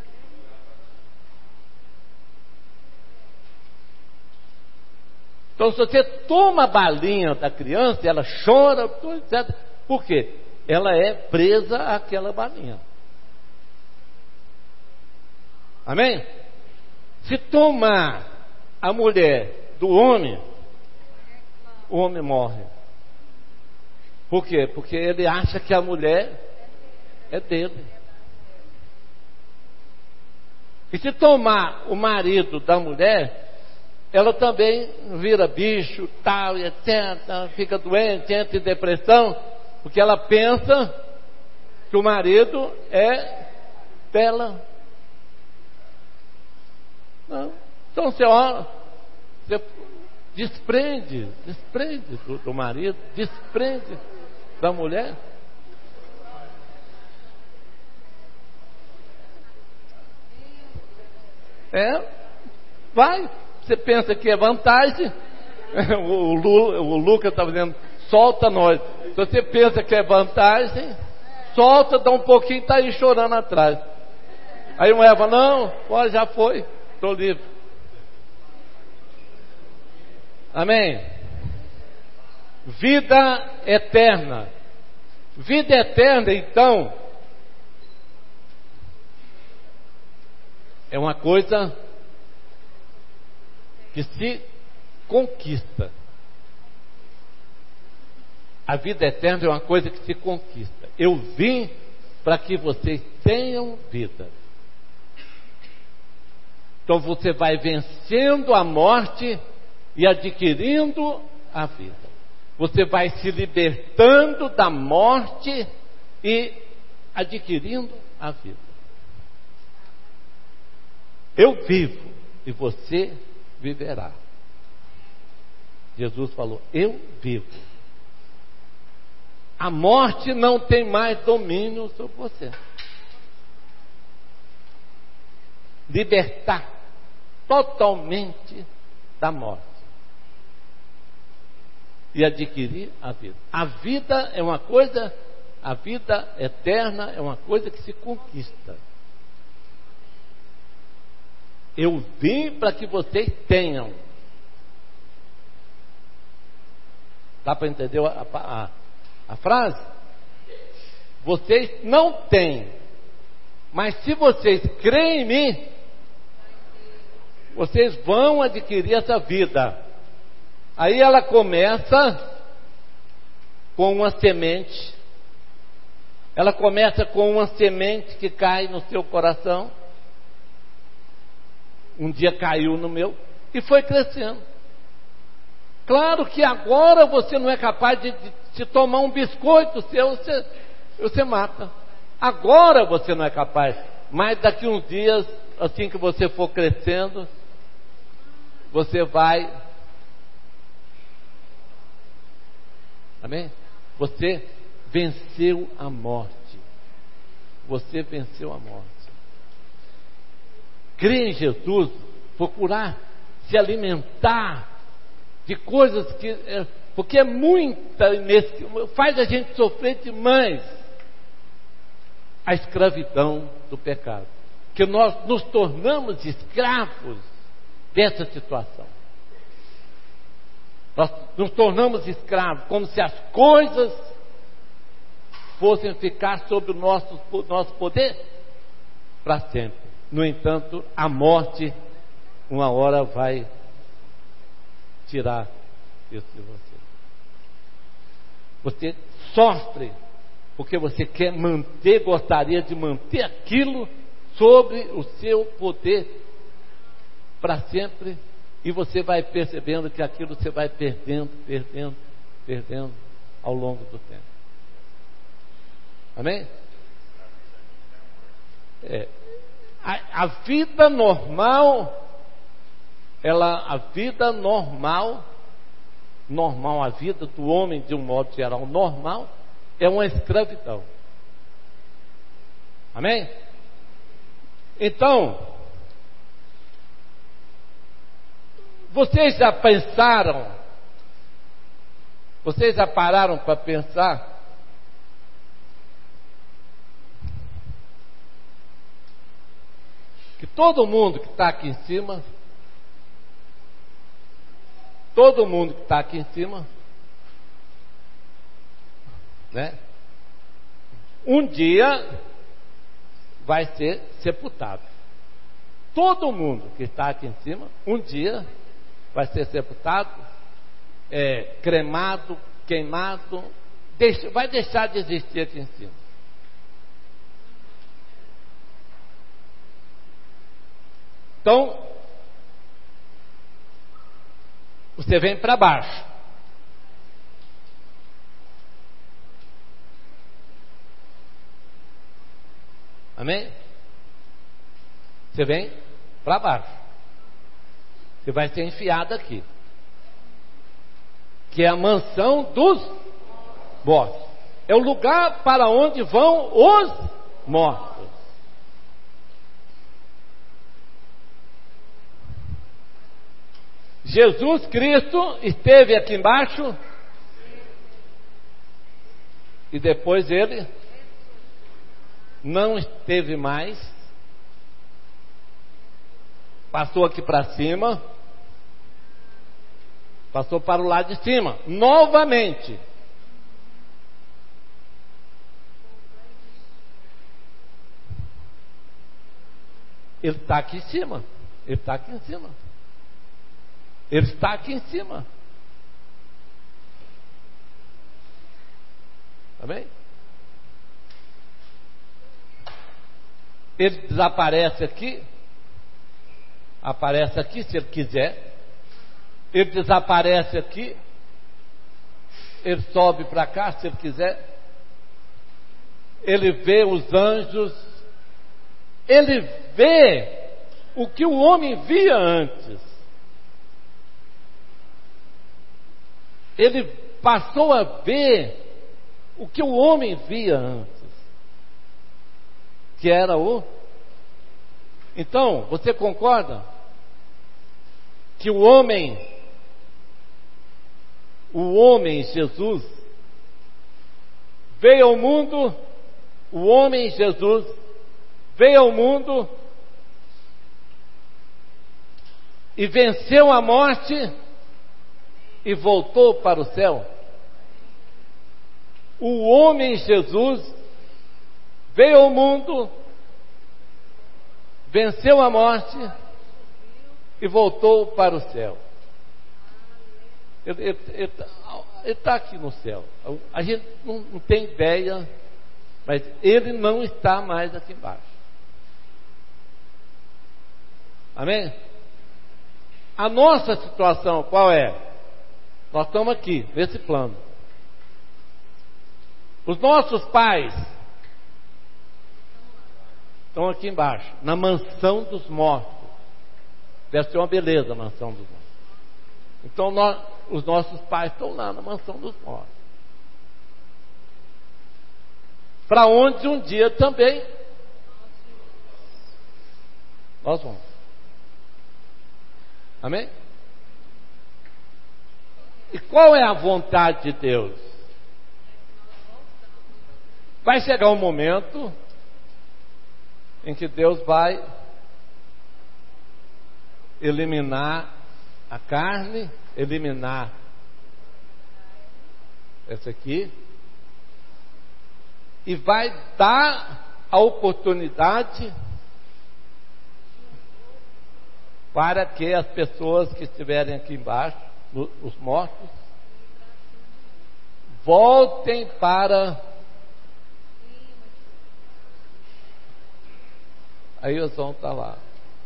Então, se você toma a balinha da criança, ela chora, etcétera. Por quê? Ela é presa àquela balinha. Amém? Se tomar a mulher do homem, o homem morre. Por quê? Porque ele acha que a mulher é dele. E se tomar o marido da mulher, ela também vira bicho, tal, etcétera. Fica doente, entra em depressão, porque ela pensa que o marido é dela. Não. Então você olha, você desprende, desprende do, do marido, desprende da mulher. É, vai. Você pensa que é vantagem. O, Lu, o Lucas está dizendo, solta nós. Se você pensa que é vantagem, solta, dá um pouquinho e está aí chorando atrás. Aí o Eva, não, pô, já foi, estou livre. Amém? Vida eterna. Vida eterna, então, é uma coisa que se conquista. A vida eterna é uma coisa que se conquista. Eu vim para que vocês tenham vida. Então você vai vencendo a morte e adquirindo a vida. Você vai se libertando da morte e adquirindo a vida. Eu vivo e você viverá. Jesus falou, eu vivo. A morte não tem mais domínio sobre você. Libertar totalmente da morte e adquirir a vida. A vida é uma coisa, a vida eterna é uma coisa que se conquista. Eu vim para que vocês tenham. Dá para entender a, a, a frase? Vocês não têm, mas se vocês creem em mim, vocês vão adquirir essa vida. Aí ela começa com uma semente. Ela começa com uma semente que cai no seu coração. Um dia caiu no meu e foi crescendo. Claro que agora você não é capaz de, de, de tomar um biscoito seu, você, você mata. Agora você não é capaz, mas daqui uns dias, assim que você for crescendo, você vai. Amém? Você venceu a morte. Você venceu a morte. Crer em Jesus, procurar se alimentar de coisas que, porque é muita, faz a gente sofrer demais a escravidão do pecado, que nós nos tornamos escravos dessa situação. Nós nos tornamos escravos, como se as coisas fossem ficar sob o nosso, nosso poder para sempre. No entanto, a morte uma hora vai tirar isso de você. Você sofre porque você quer manter, gostaria de manter aquilo sobre o seu poder para sempre, e você vai percebendo que aquilo você vai perdendo, perdendo, perdendo ao longo do tempo. Amém? É, a, a vida normal, ela, a vida normal, normal, a vida do homem de um modo geral normal, é uma escravidão. Amém? Então, vocês já pensaram, vocês já pararam para pensar que todo mundo que está aqui em cima, todo mundo que está aqui em cima, né, um dia vai ser sepultado. Todo mundo que está aqui em cima, um dia vai ser sepultado, é, cremado, queimado, deixa, vai deixar de existir aqui em cima. Então, você vem para baixo. Amém? Você vem para baixo. Você vai ser enfiado aqui. Que é a mansão dos mortos. É o lugar para onde vão os mortos. Jesus Cristo esteve aqui embaixo e depois ele não esteve mais, passou aqui para cima, passou para o lado de cima, novamente. Ele está aqui em cima, ele está aqui em cima. Ele está aqui em cima. Amém? Ele desaparece aqui, aparece aqui se ele quiser. Ele desaparece aqui, ele sobe para cá se ele quiser. Ele vê os anjos, ele vê o que o homem via antes. Ele passou a ver o que o homem via antes, que era o... Então, você concorda que o homem, o homem Jesus, veio ao mundo, o homem Jesus veio ao mundo e venceu a morte e voltou para o céu? O homem Jesus veio ao mundo, venceu a morte e voltou para o céu. Ele está aqui no céu. A gente não, não tem ideia, mas ele não está mais aqui embaixo. Amém? A nossa situação qual é? Nós estamos aqui, nesse plano. Os nossos pais estão aqui embaixo, na mansão dos mortos. Deve ser uma beleza a mansão dos mortos. Então nós, os nossos pais estão lá na mansão dos mortos. Para onde um dia também nós vamos. Amém? E qual é a vontade de Deus? Vai chegar um momento em que Deus vai eliminar a carne, eliminar essa aqui, e vai dar a oportunidade para que as pessoas que estiverem aqui embaixo, os mortos, voltem para... Aí eles vão estar lá.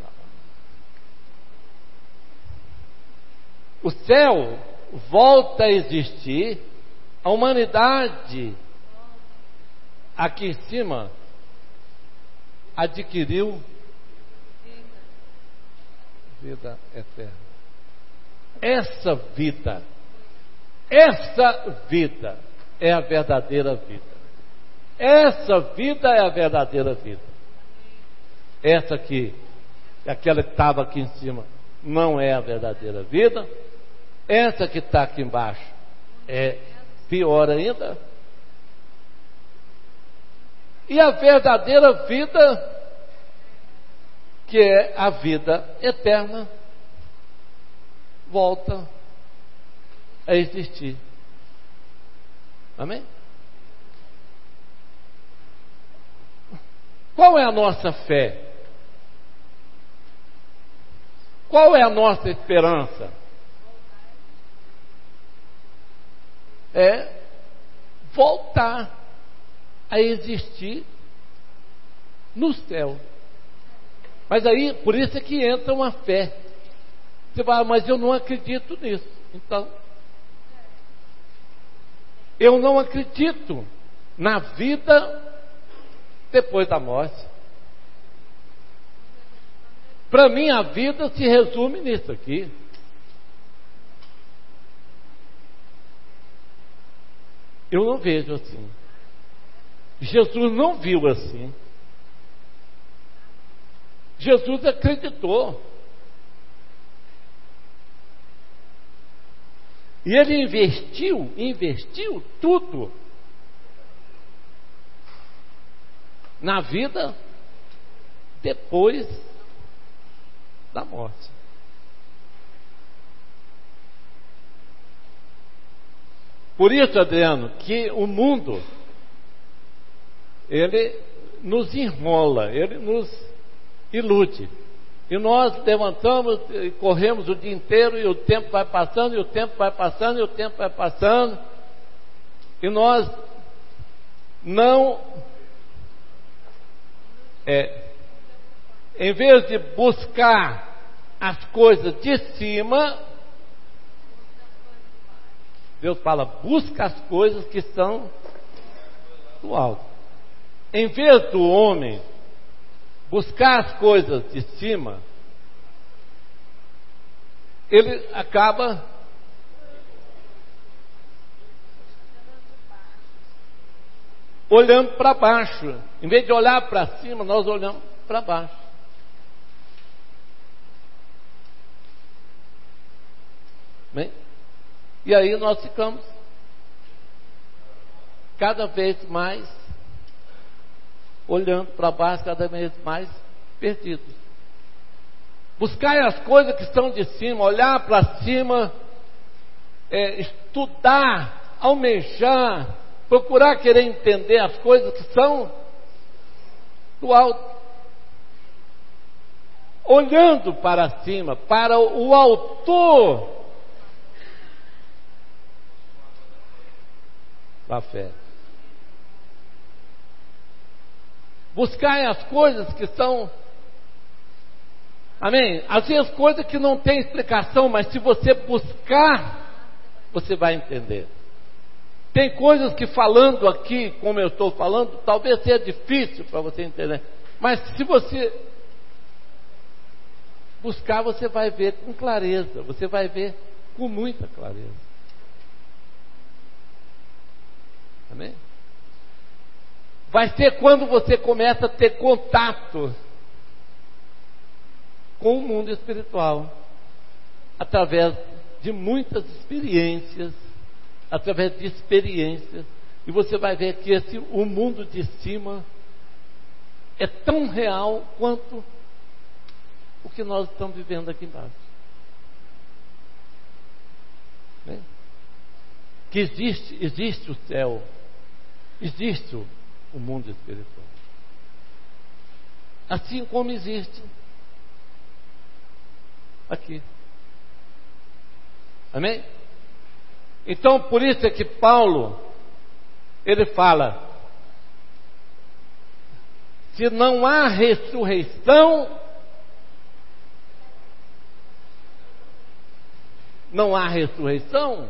O céu volta a existir, a humanidade aqui em cima adquiriu vida eterna. Essa vida, essa vida é a verdadeira vida. Essa vida é a verdadeira vida. Essa aqui, aquela que estava aqui em cima, não é a verdadeira vida. Essa que está aqui embaixo é pior ainda. E a verdadeira vida, que é a vida eterna, volta a existir. Amém? Qual é a nossa fé? Qual é a nossa esperança? É voltar a existir no céu. Mas aí, por isso é que entra uma fé. Você vai, mas eu não acredito nisso. Então, eu não acredito na vida depois da morte. Para mim, a vida se resume nisso aqui. Eu não vejo assim. Jesus não viu assim. Jesus acreditou. E ele investiu, investiu tudo na vida depois da morte. Por isso, Adriano, que o mundo, ele nos enrola, ele nos ilude. E nós levantamos e corremos o dia inteiro, e o tempo vai passando, e o tempo vai passando, e o tempo vai passando. E nós não, é, em vez de buscar as coisas de cima, Deus fala, busca as coisas que são do alto. Em vez do homem buscar as coisas de cima, ele acaba olhando para baixo. Em vez de olhar para cima, nós olhamos para baixo. Bem? E aí nós ficamos cada vez mais olhando para baixo, cada vez mais perdidos. Buscar as coisas que estão de cima, olhar para cima, é, estudar, almejar, procurar querer entender as coisas que são do alto. Olhando para cima, para o autor da fé. Buscar as coisas que são, amém? Às vezes coisas que não tem explicação, mas se você buscar, você vai entender. Tem coisas que falando aqui, como eu estou falando, talvez seja difícil para você entender, mas se você buscar, você vai ver com clareza, você vai ver com muita clareza. Amém? Vai ser quando você começa a ter contato com o mundo espiritual, através de muitas experiências, através de experiências, e você vai ver que esse, o mundo de cima é tão real quanto o que nós estamos vivendo aqui embaixo. Amém? Que existe, existe o céu, existe o o mundo espiritual, assim como existe aqui. Amém? Então, por isso é que Paulo, ele fala, se não há ressurreição, não há ressurreição,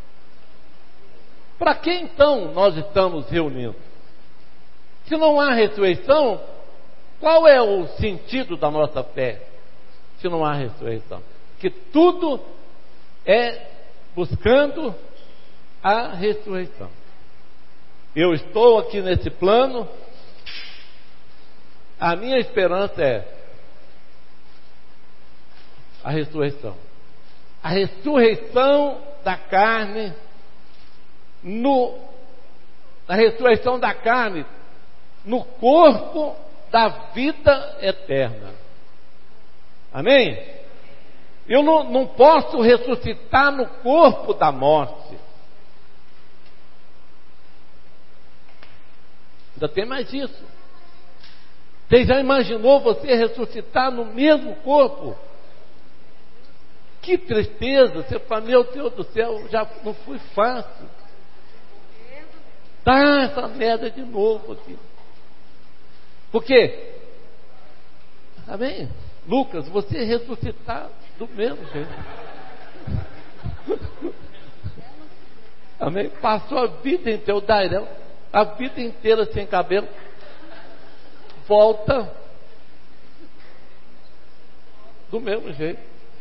para que então nós estamos reunidos? Se não há ressurreição, qual é o sentido da nossa fé? Se não há ressurreição, que tudo é buscando a ressurreição. Eu estou aqui nesse plano, a minha esperança é a ressurreição. A ressurreição da carne, no, a ressurreição da carne, no corpo da vida eterna. Amém? Eu não, não posso ressuscitar no corpo da morte. Ainda tem mais isso. Você já imaginou você ressuscitar no mesmo corpo? Que tristeza. Você fala, meu Deus do céu, já não foi fácil. Tá essa merda de novo aqui. Por quê? Amém? Lucas, você ressuscitar do mesmo jeito. Amém? Passou a vida inteira, o Dairel, a vida inteira sem cabelo. Volta. do mesmo jeito.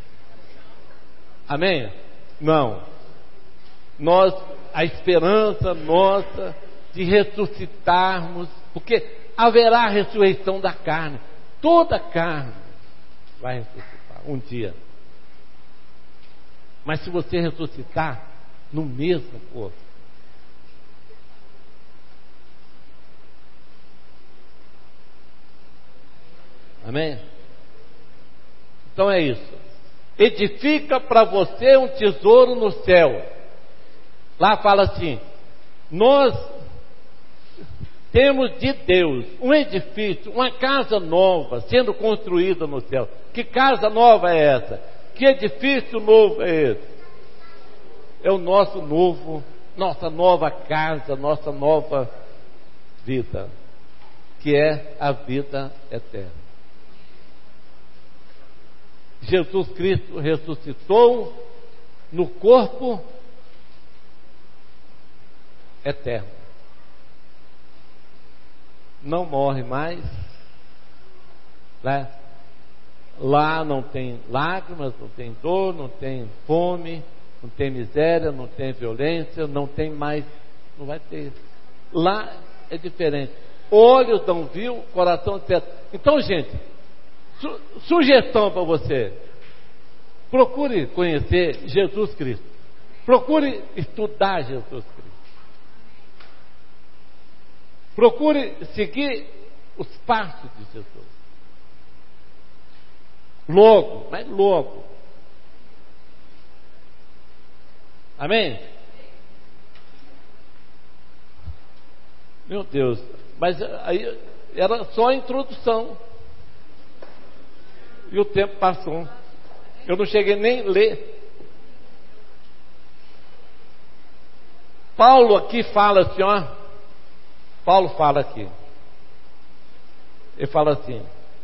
Amém? Não. Nós, a esperança nossa de ressuscitarmos, porque haverá ressurreição da carne. Toda carne vai ressuscitar um dia. Mas se você ressuscitar no mesmo corpo, amém? Então é isso. Edifica para você um tesouro no céu. Lá fala assim: nós temos de Deus um edifício, uma casa nova sendo construída no céu. Que casa nova é essa? Que edifício novo é esse? É o nosso novo, nossa nova casa, nossa nova vida, que é a vida eterna. Jesus Cristo ressuscitou no corpo eterno. Não morre mais, né? Lá não tem lágrimas, não tem dor, não tem fome, não tem miséria, não tem violência, não tem mais, não vai ter. Lá é diferente. Olhos não viu, coração certo. Então, gente, su- sugestão para você: procure conhecer Jesus Cristo. Procure estudar Jesus Cristo. Procure seguir os passos de Jesus. Logo, mas logo. Amém? Meu Deus, mas aí era só a introdução. E o tempo passou. Eu não cheguei nem a ler. Paulo aqui fala assim, ó. Paulo fala aqui. Ele fala assim: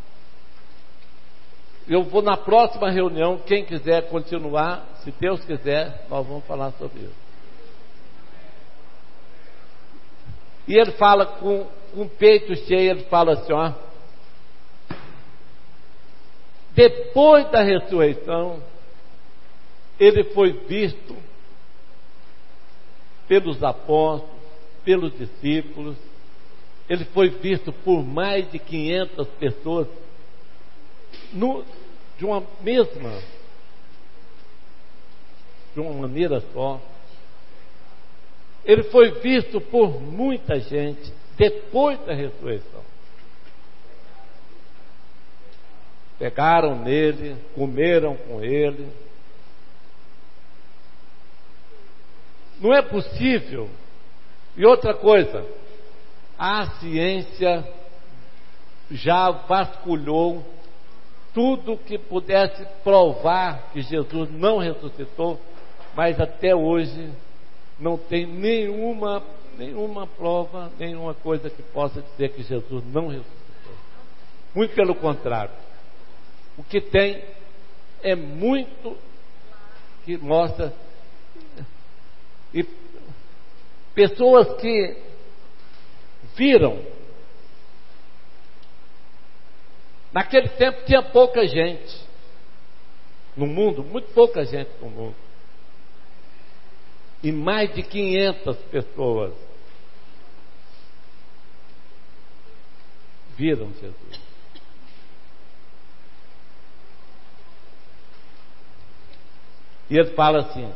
eu vou na próxima reunião, quem quiser continuar, se Deus quiser, nós vamos falar sobre isso. E ele fala com, com o peito cheio, ele fala assim, ó: depois da ressurreição, ele foi visto pelos apóstolos, pelos discípulos, ele foi visto por mais de quinhentas pessoas, no, de uma mesma, de uma maneira só. Ele foi visto por muita gente depois da ressurreição. Pegaram nele, comeram com ele. Não é possível. E outra coisa, a ciência já vasculhou tudo que pudesse provar que Jesus não ressuscitou, mas até hoje não tem nenhuma, nenhuma prova, nenhuma coisa que possa dizer que Jesus não ressuscitou. Muito pelo contrário. O que tem é muito que mostra. E pessoas que viram. Naquele tempo tinha pouca gente no mundo, muito pouca gente no mundo. E mais de quinhentas pessoas viram Jesus. E ele fala assim: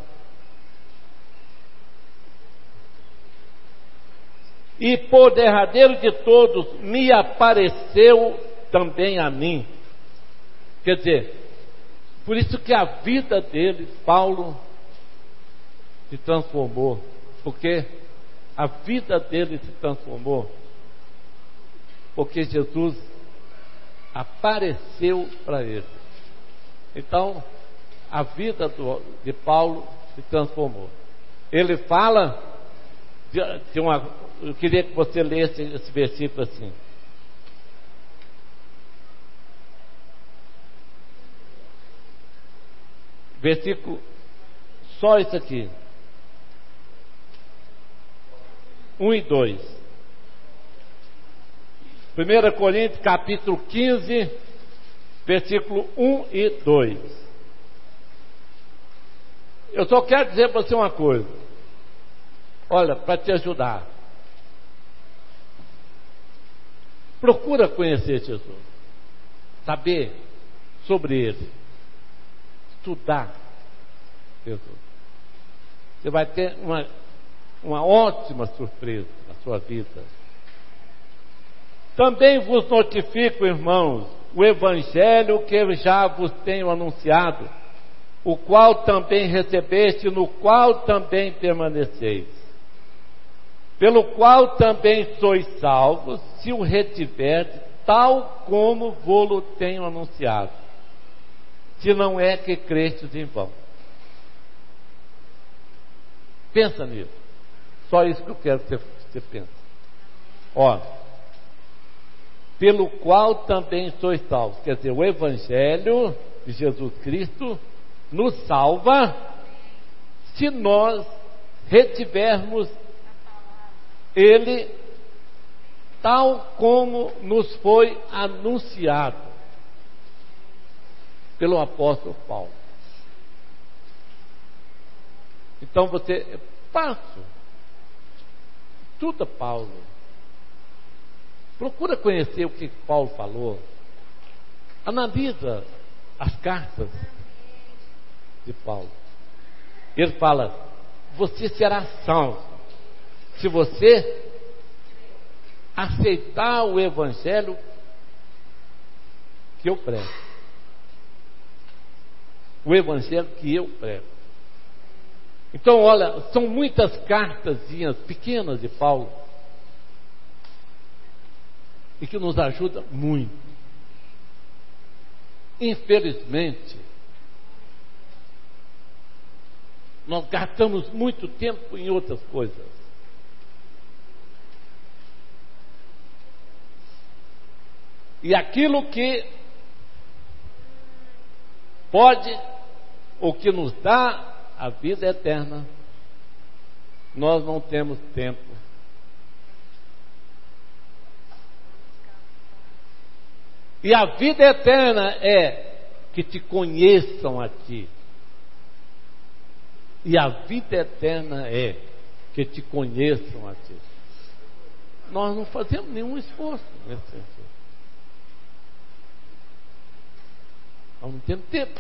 e por derradeiro de todos me apareceu também a mim. Quer dizer, por isso que a vida dele, Paulo, se transformou, porque a vida dele se transformou, porque Jesus apareceu para ele. Então, a vida do, de Paulo se transformou. Ele fala de, de uma. Eu queria que você lesse esse versículo assim. Versículo, só isso aqui. um e dois. primeira Coríntios capítulo quinze, versículo um e dois. Eu só quero dizer para você uma coisa. Olha, para te ajudar. Procura conhecer Jesus. Saber sobre Ele. Estudar Jesus. Você vai ter uma, uma ótima surpresa na sua vida. Também vos notifico, irmãos, o evangelho que eu já vos tenho anunciado, o qual também recebeste, no qual também permaneceis, pelo qual também sois salvos, se o retiverdes, tal como vou-lo tenho anunciado, se não é que crestes em vão. Pensa nisso. Só isso que eu quero que você, você pense. Ó, pelo qual também sois salvos. Quer dizer, o Evangelho de Jesus Cristo nos salva se nós retivermos Ele tal como nos foi anunciado pelo apóstolo Paulo. Então você, passo, estuda Paulo. Procura conhecer o que Paulo falou. Analisa as cartas de Paulo. Ele fala: você será salvo se você aceitar o evangelho que eu prego. O evangelho que eu prego. Então, olha, são muitas cartazinhas pequenas de Paulo e que nos ajuda muito. Infelizmente, nós gastamos muito tempo em outras coisas. E aquilo que pode, ou que nos dá a vida eterna, nós não temos tempo. E a vida eterna é que te conheçam a ti. E a vida eterna é que te conheçam a ti. Nós não fazemos nenhum esforço nesse sentido. Nós não temos tempo.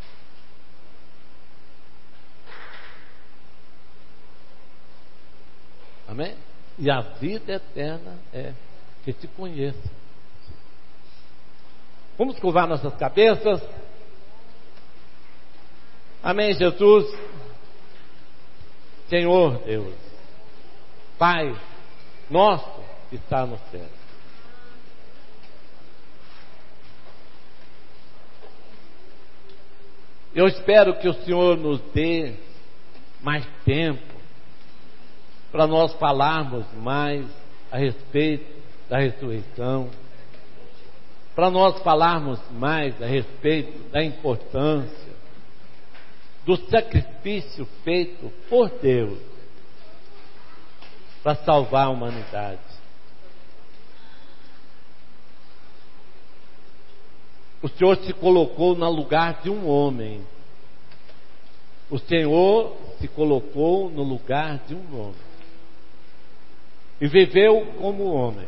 Amém? E a vida eterna é que te conheça. Vamos curvar nossas cabeças. Amém, Jesus. Senhor Deus, Pai nosso que está no céu. Eu espero que o Senhor nos dê mais tempo para nós falarmos mais a respeito da ressurreição, para nós falarmos mais a respeito da importância do sacrifício feito por Deus para salvar a humanidade. O Senhor se colocou no lugar de um homem. O Senhor se colocou no lugar de um homem. E viveu como homem.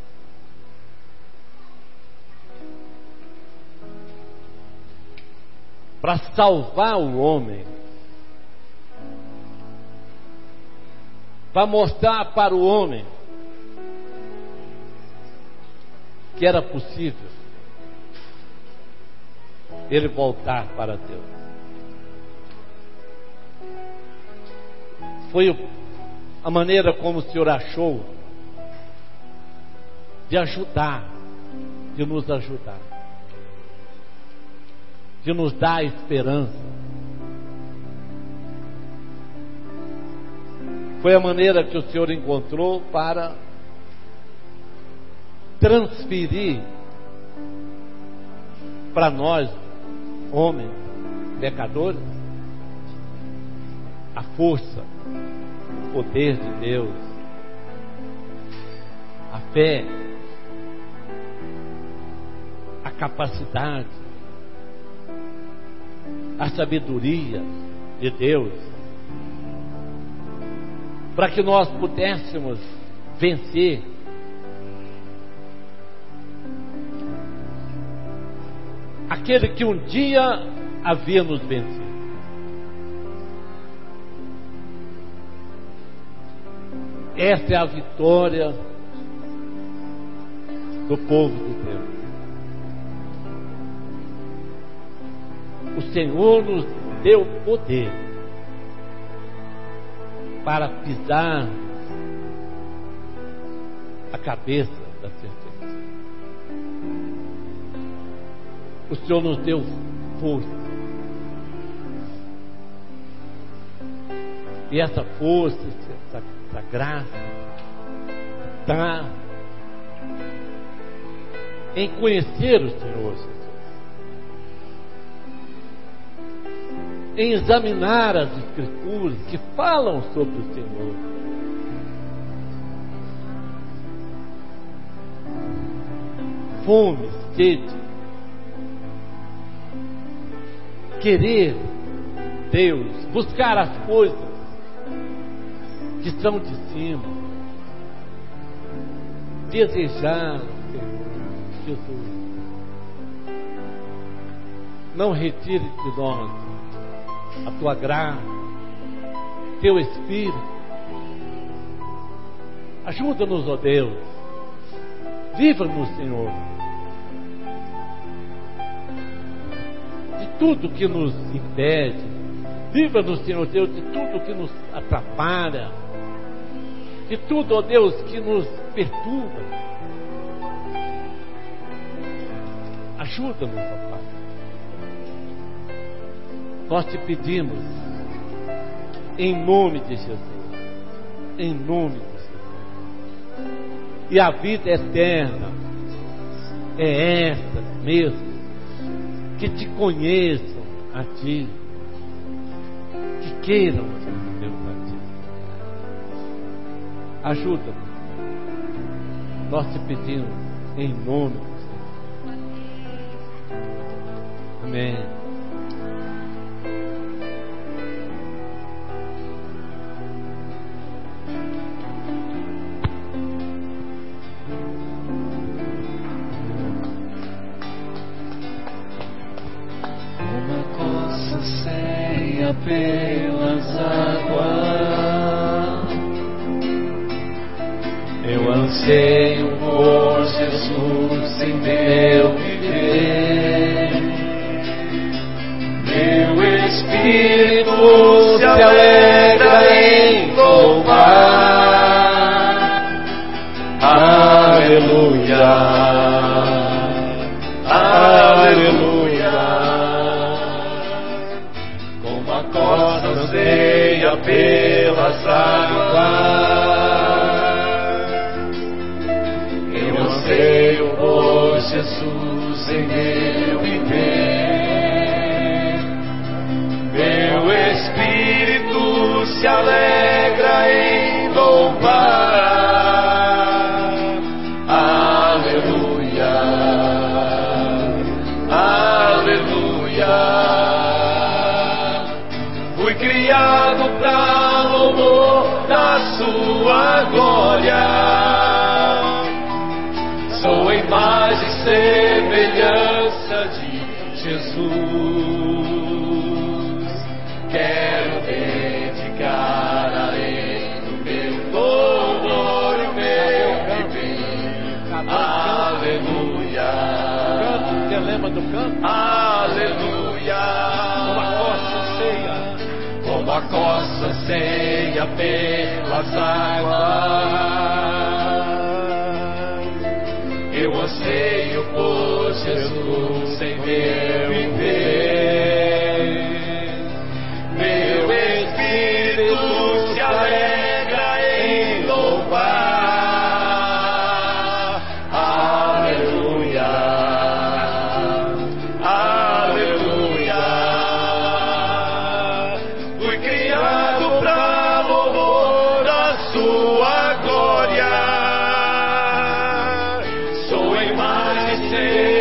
Para salvar o homem. Para mostrar para o homem que era possível ele voltar para Deus. Foi a maneira como o Senhor achou de ajudar, de nos ajudar, de nos dar esperança. Foi a maneira que o Senhor encontrou para transferir para nós, homens, pecadores, a força, o poder de Deus, a fé, a capacidade, a sabedoria de Deus, para que nós pudéssemos vencer aquele que um dia havia nos vencido. Essa é a vitória do povo de Deus. O Senhor nos deu poder para pisar a cabeça da serpente. O Senhor nos deu força. E essa força, essa, essa graça, está em conhecer o Senhor Jesus, em examinar as Escrituras que falam sobre o Senhor. Fome, sede, querer Deus, buscar as coisas que são de cima, desejar o Senhor Jesus. Não retire de nós a tua graça, teu Espírito. Ajuda-nos, ó Deus. Livra-nos, Senhor, de tudo que nos impede. Livra-nos, Senhor Deus, de tudo que nos atrapalha, de tudo, ó Deus, que nos perturba. Ajuda-nos, ó Pai. Nós te pedimos, em nome de Jesus, em nome de Jesus. E a vida eterna é essa mesmo, que te conheçam a ti, que queiram, Senhor Deus, a ti. Ajuda-nos. Nós te pedimos, em nome de Jesus. Amém. Pelas águas, eu anseio por Jesus em meu viver. Meu espírito se alegra em louvar. Aleluia, aleluia. Anseia pelas águas, eu anseio por Jesus em meu viver. Meu espírito se alegra em louvar. Aleluia, aleluia. Criado para louvor da sua glória, sou a imagem e semelhança de Jesus. Quero dedicar a Ele o meu louvor e o meu viver. Aleluia. Canto, você lembra do canto? Aleluia. Como a costa ceia pelas águas, eu anseio por Jesus em meu viver. Meu espírito se alegra em louvar. Aleluia, aleluia. Criado para louvor da sua glória, sou a imagem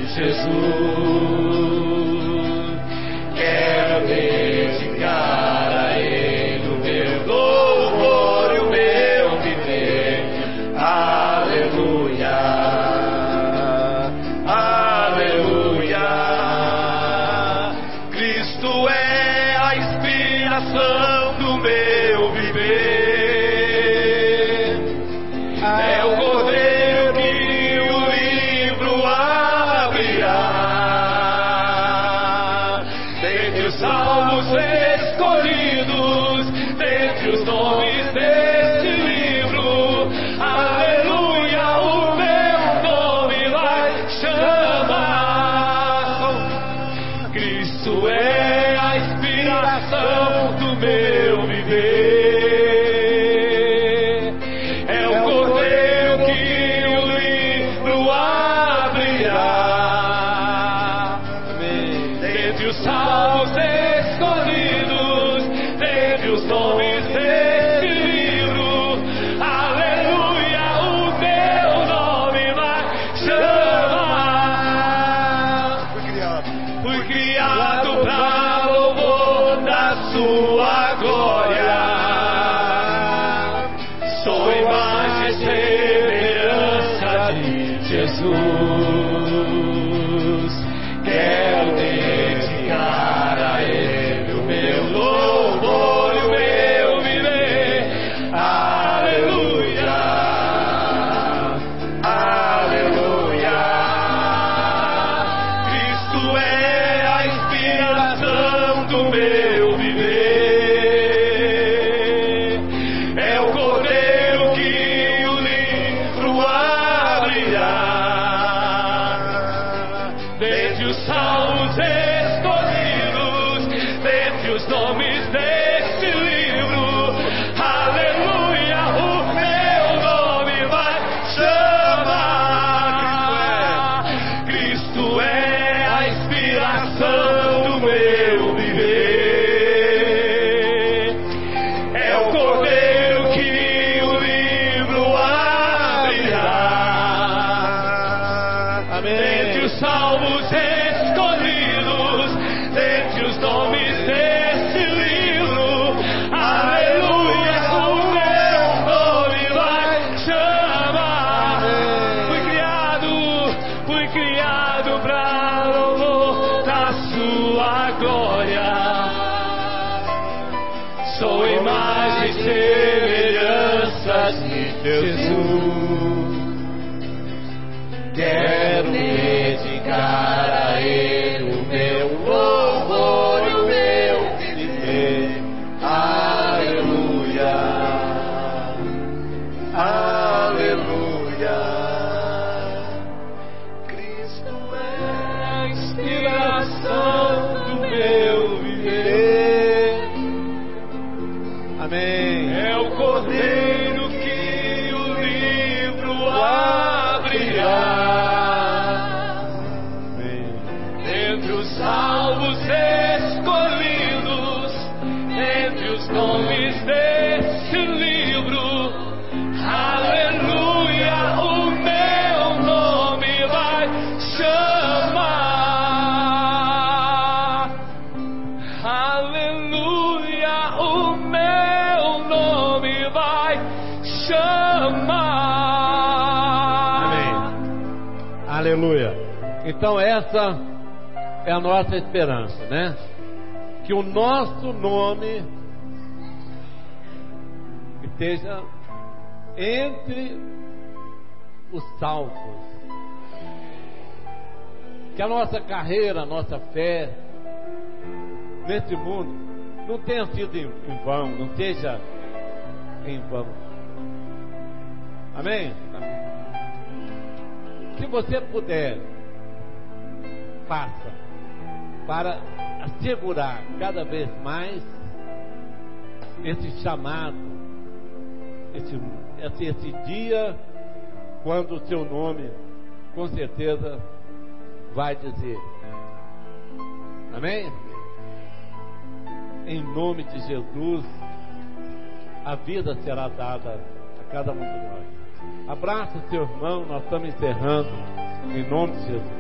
Jesus. Quero dedicar a Ele o meu louvor e o meu viver. Aleluia, aleluia. Cristo é a inspiração do meu viver. É o Cordeiro que o livro abrirá. Dentre os salmos escolhidos, dentre os nomes deste livro, aleluia, o meu nome vai chamar. Cristo é a inspiração do meu viver. Salvos escolhidos, dentre os nomes deste livro, aleluia, o meu nome vai chamar. Fui criado, fui criado para louvor da sua glória. Sou imagem e semelhança de Jesus. Quero dedicar a Ele o meu louvor e o meu viver. Aleluia, aleluia. Cristo é a inspiração do meu viver. É o Cordeiro que o livro abrirá. Dentre os salmos escolhidos, dentre os nomes deste livro, aleluia, o meu nome vai chamar. Cristo é a inspiração do meu viver. É o Cordeiro que o livro abrirá. Amém. Dentre os salmos escolhidos, dentre os nomes deste livro, aleluia, o meu nome vai chamar. Fui criado, fui criado para louvor da sua glória. Sou imagem e semelhança de Jesus. Quero dedicar a Ele o meu louvor e o meu viver. Aleluia, aleluia. Cristo é a inspiração do meu viver. Amém. É o Cordeiro que o livro abrirá. Entre os salvos escolhidos, entre os nomes deste livro, aleluia, o meu nome vai chamar. Aleluia, o meu nome vai chamar. Amém. Aleluia. Então essa é a nossa esperança, né? Que o nosso nome esteja entre os salvos. Que a nossa carreira, a nossa fé nesse mundo não tenha sido em, em vão, não seja em vão. Amém? Se você puder, faça para assegurar cada vez mais esse chamado, esse, esse, esse dia, quando o seu nome, com certeza, vai dizer. Amém? Em nome de Jesus, a vida será dada a cada um de nós. Abraça seu irmão, nós estamos encerrando, em nome de Jesus.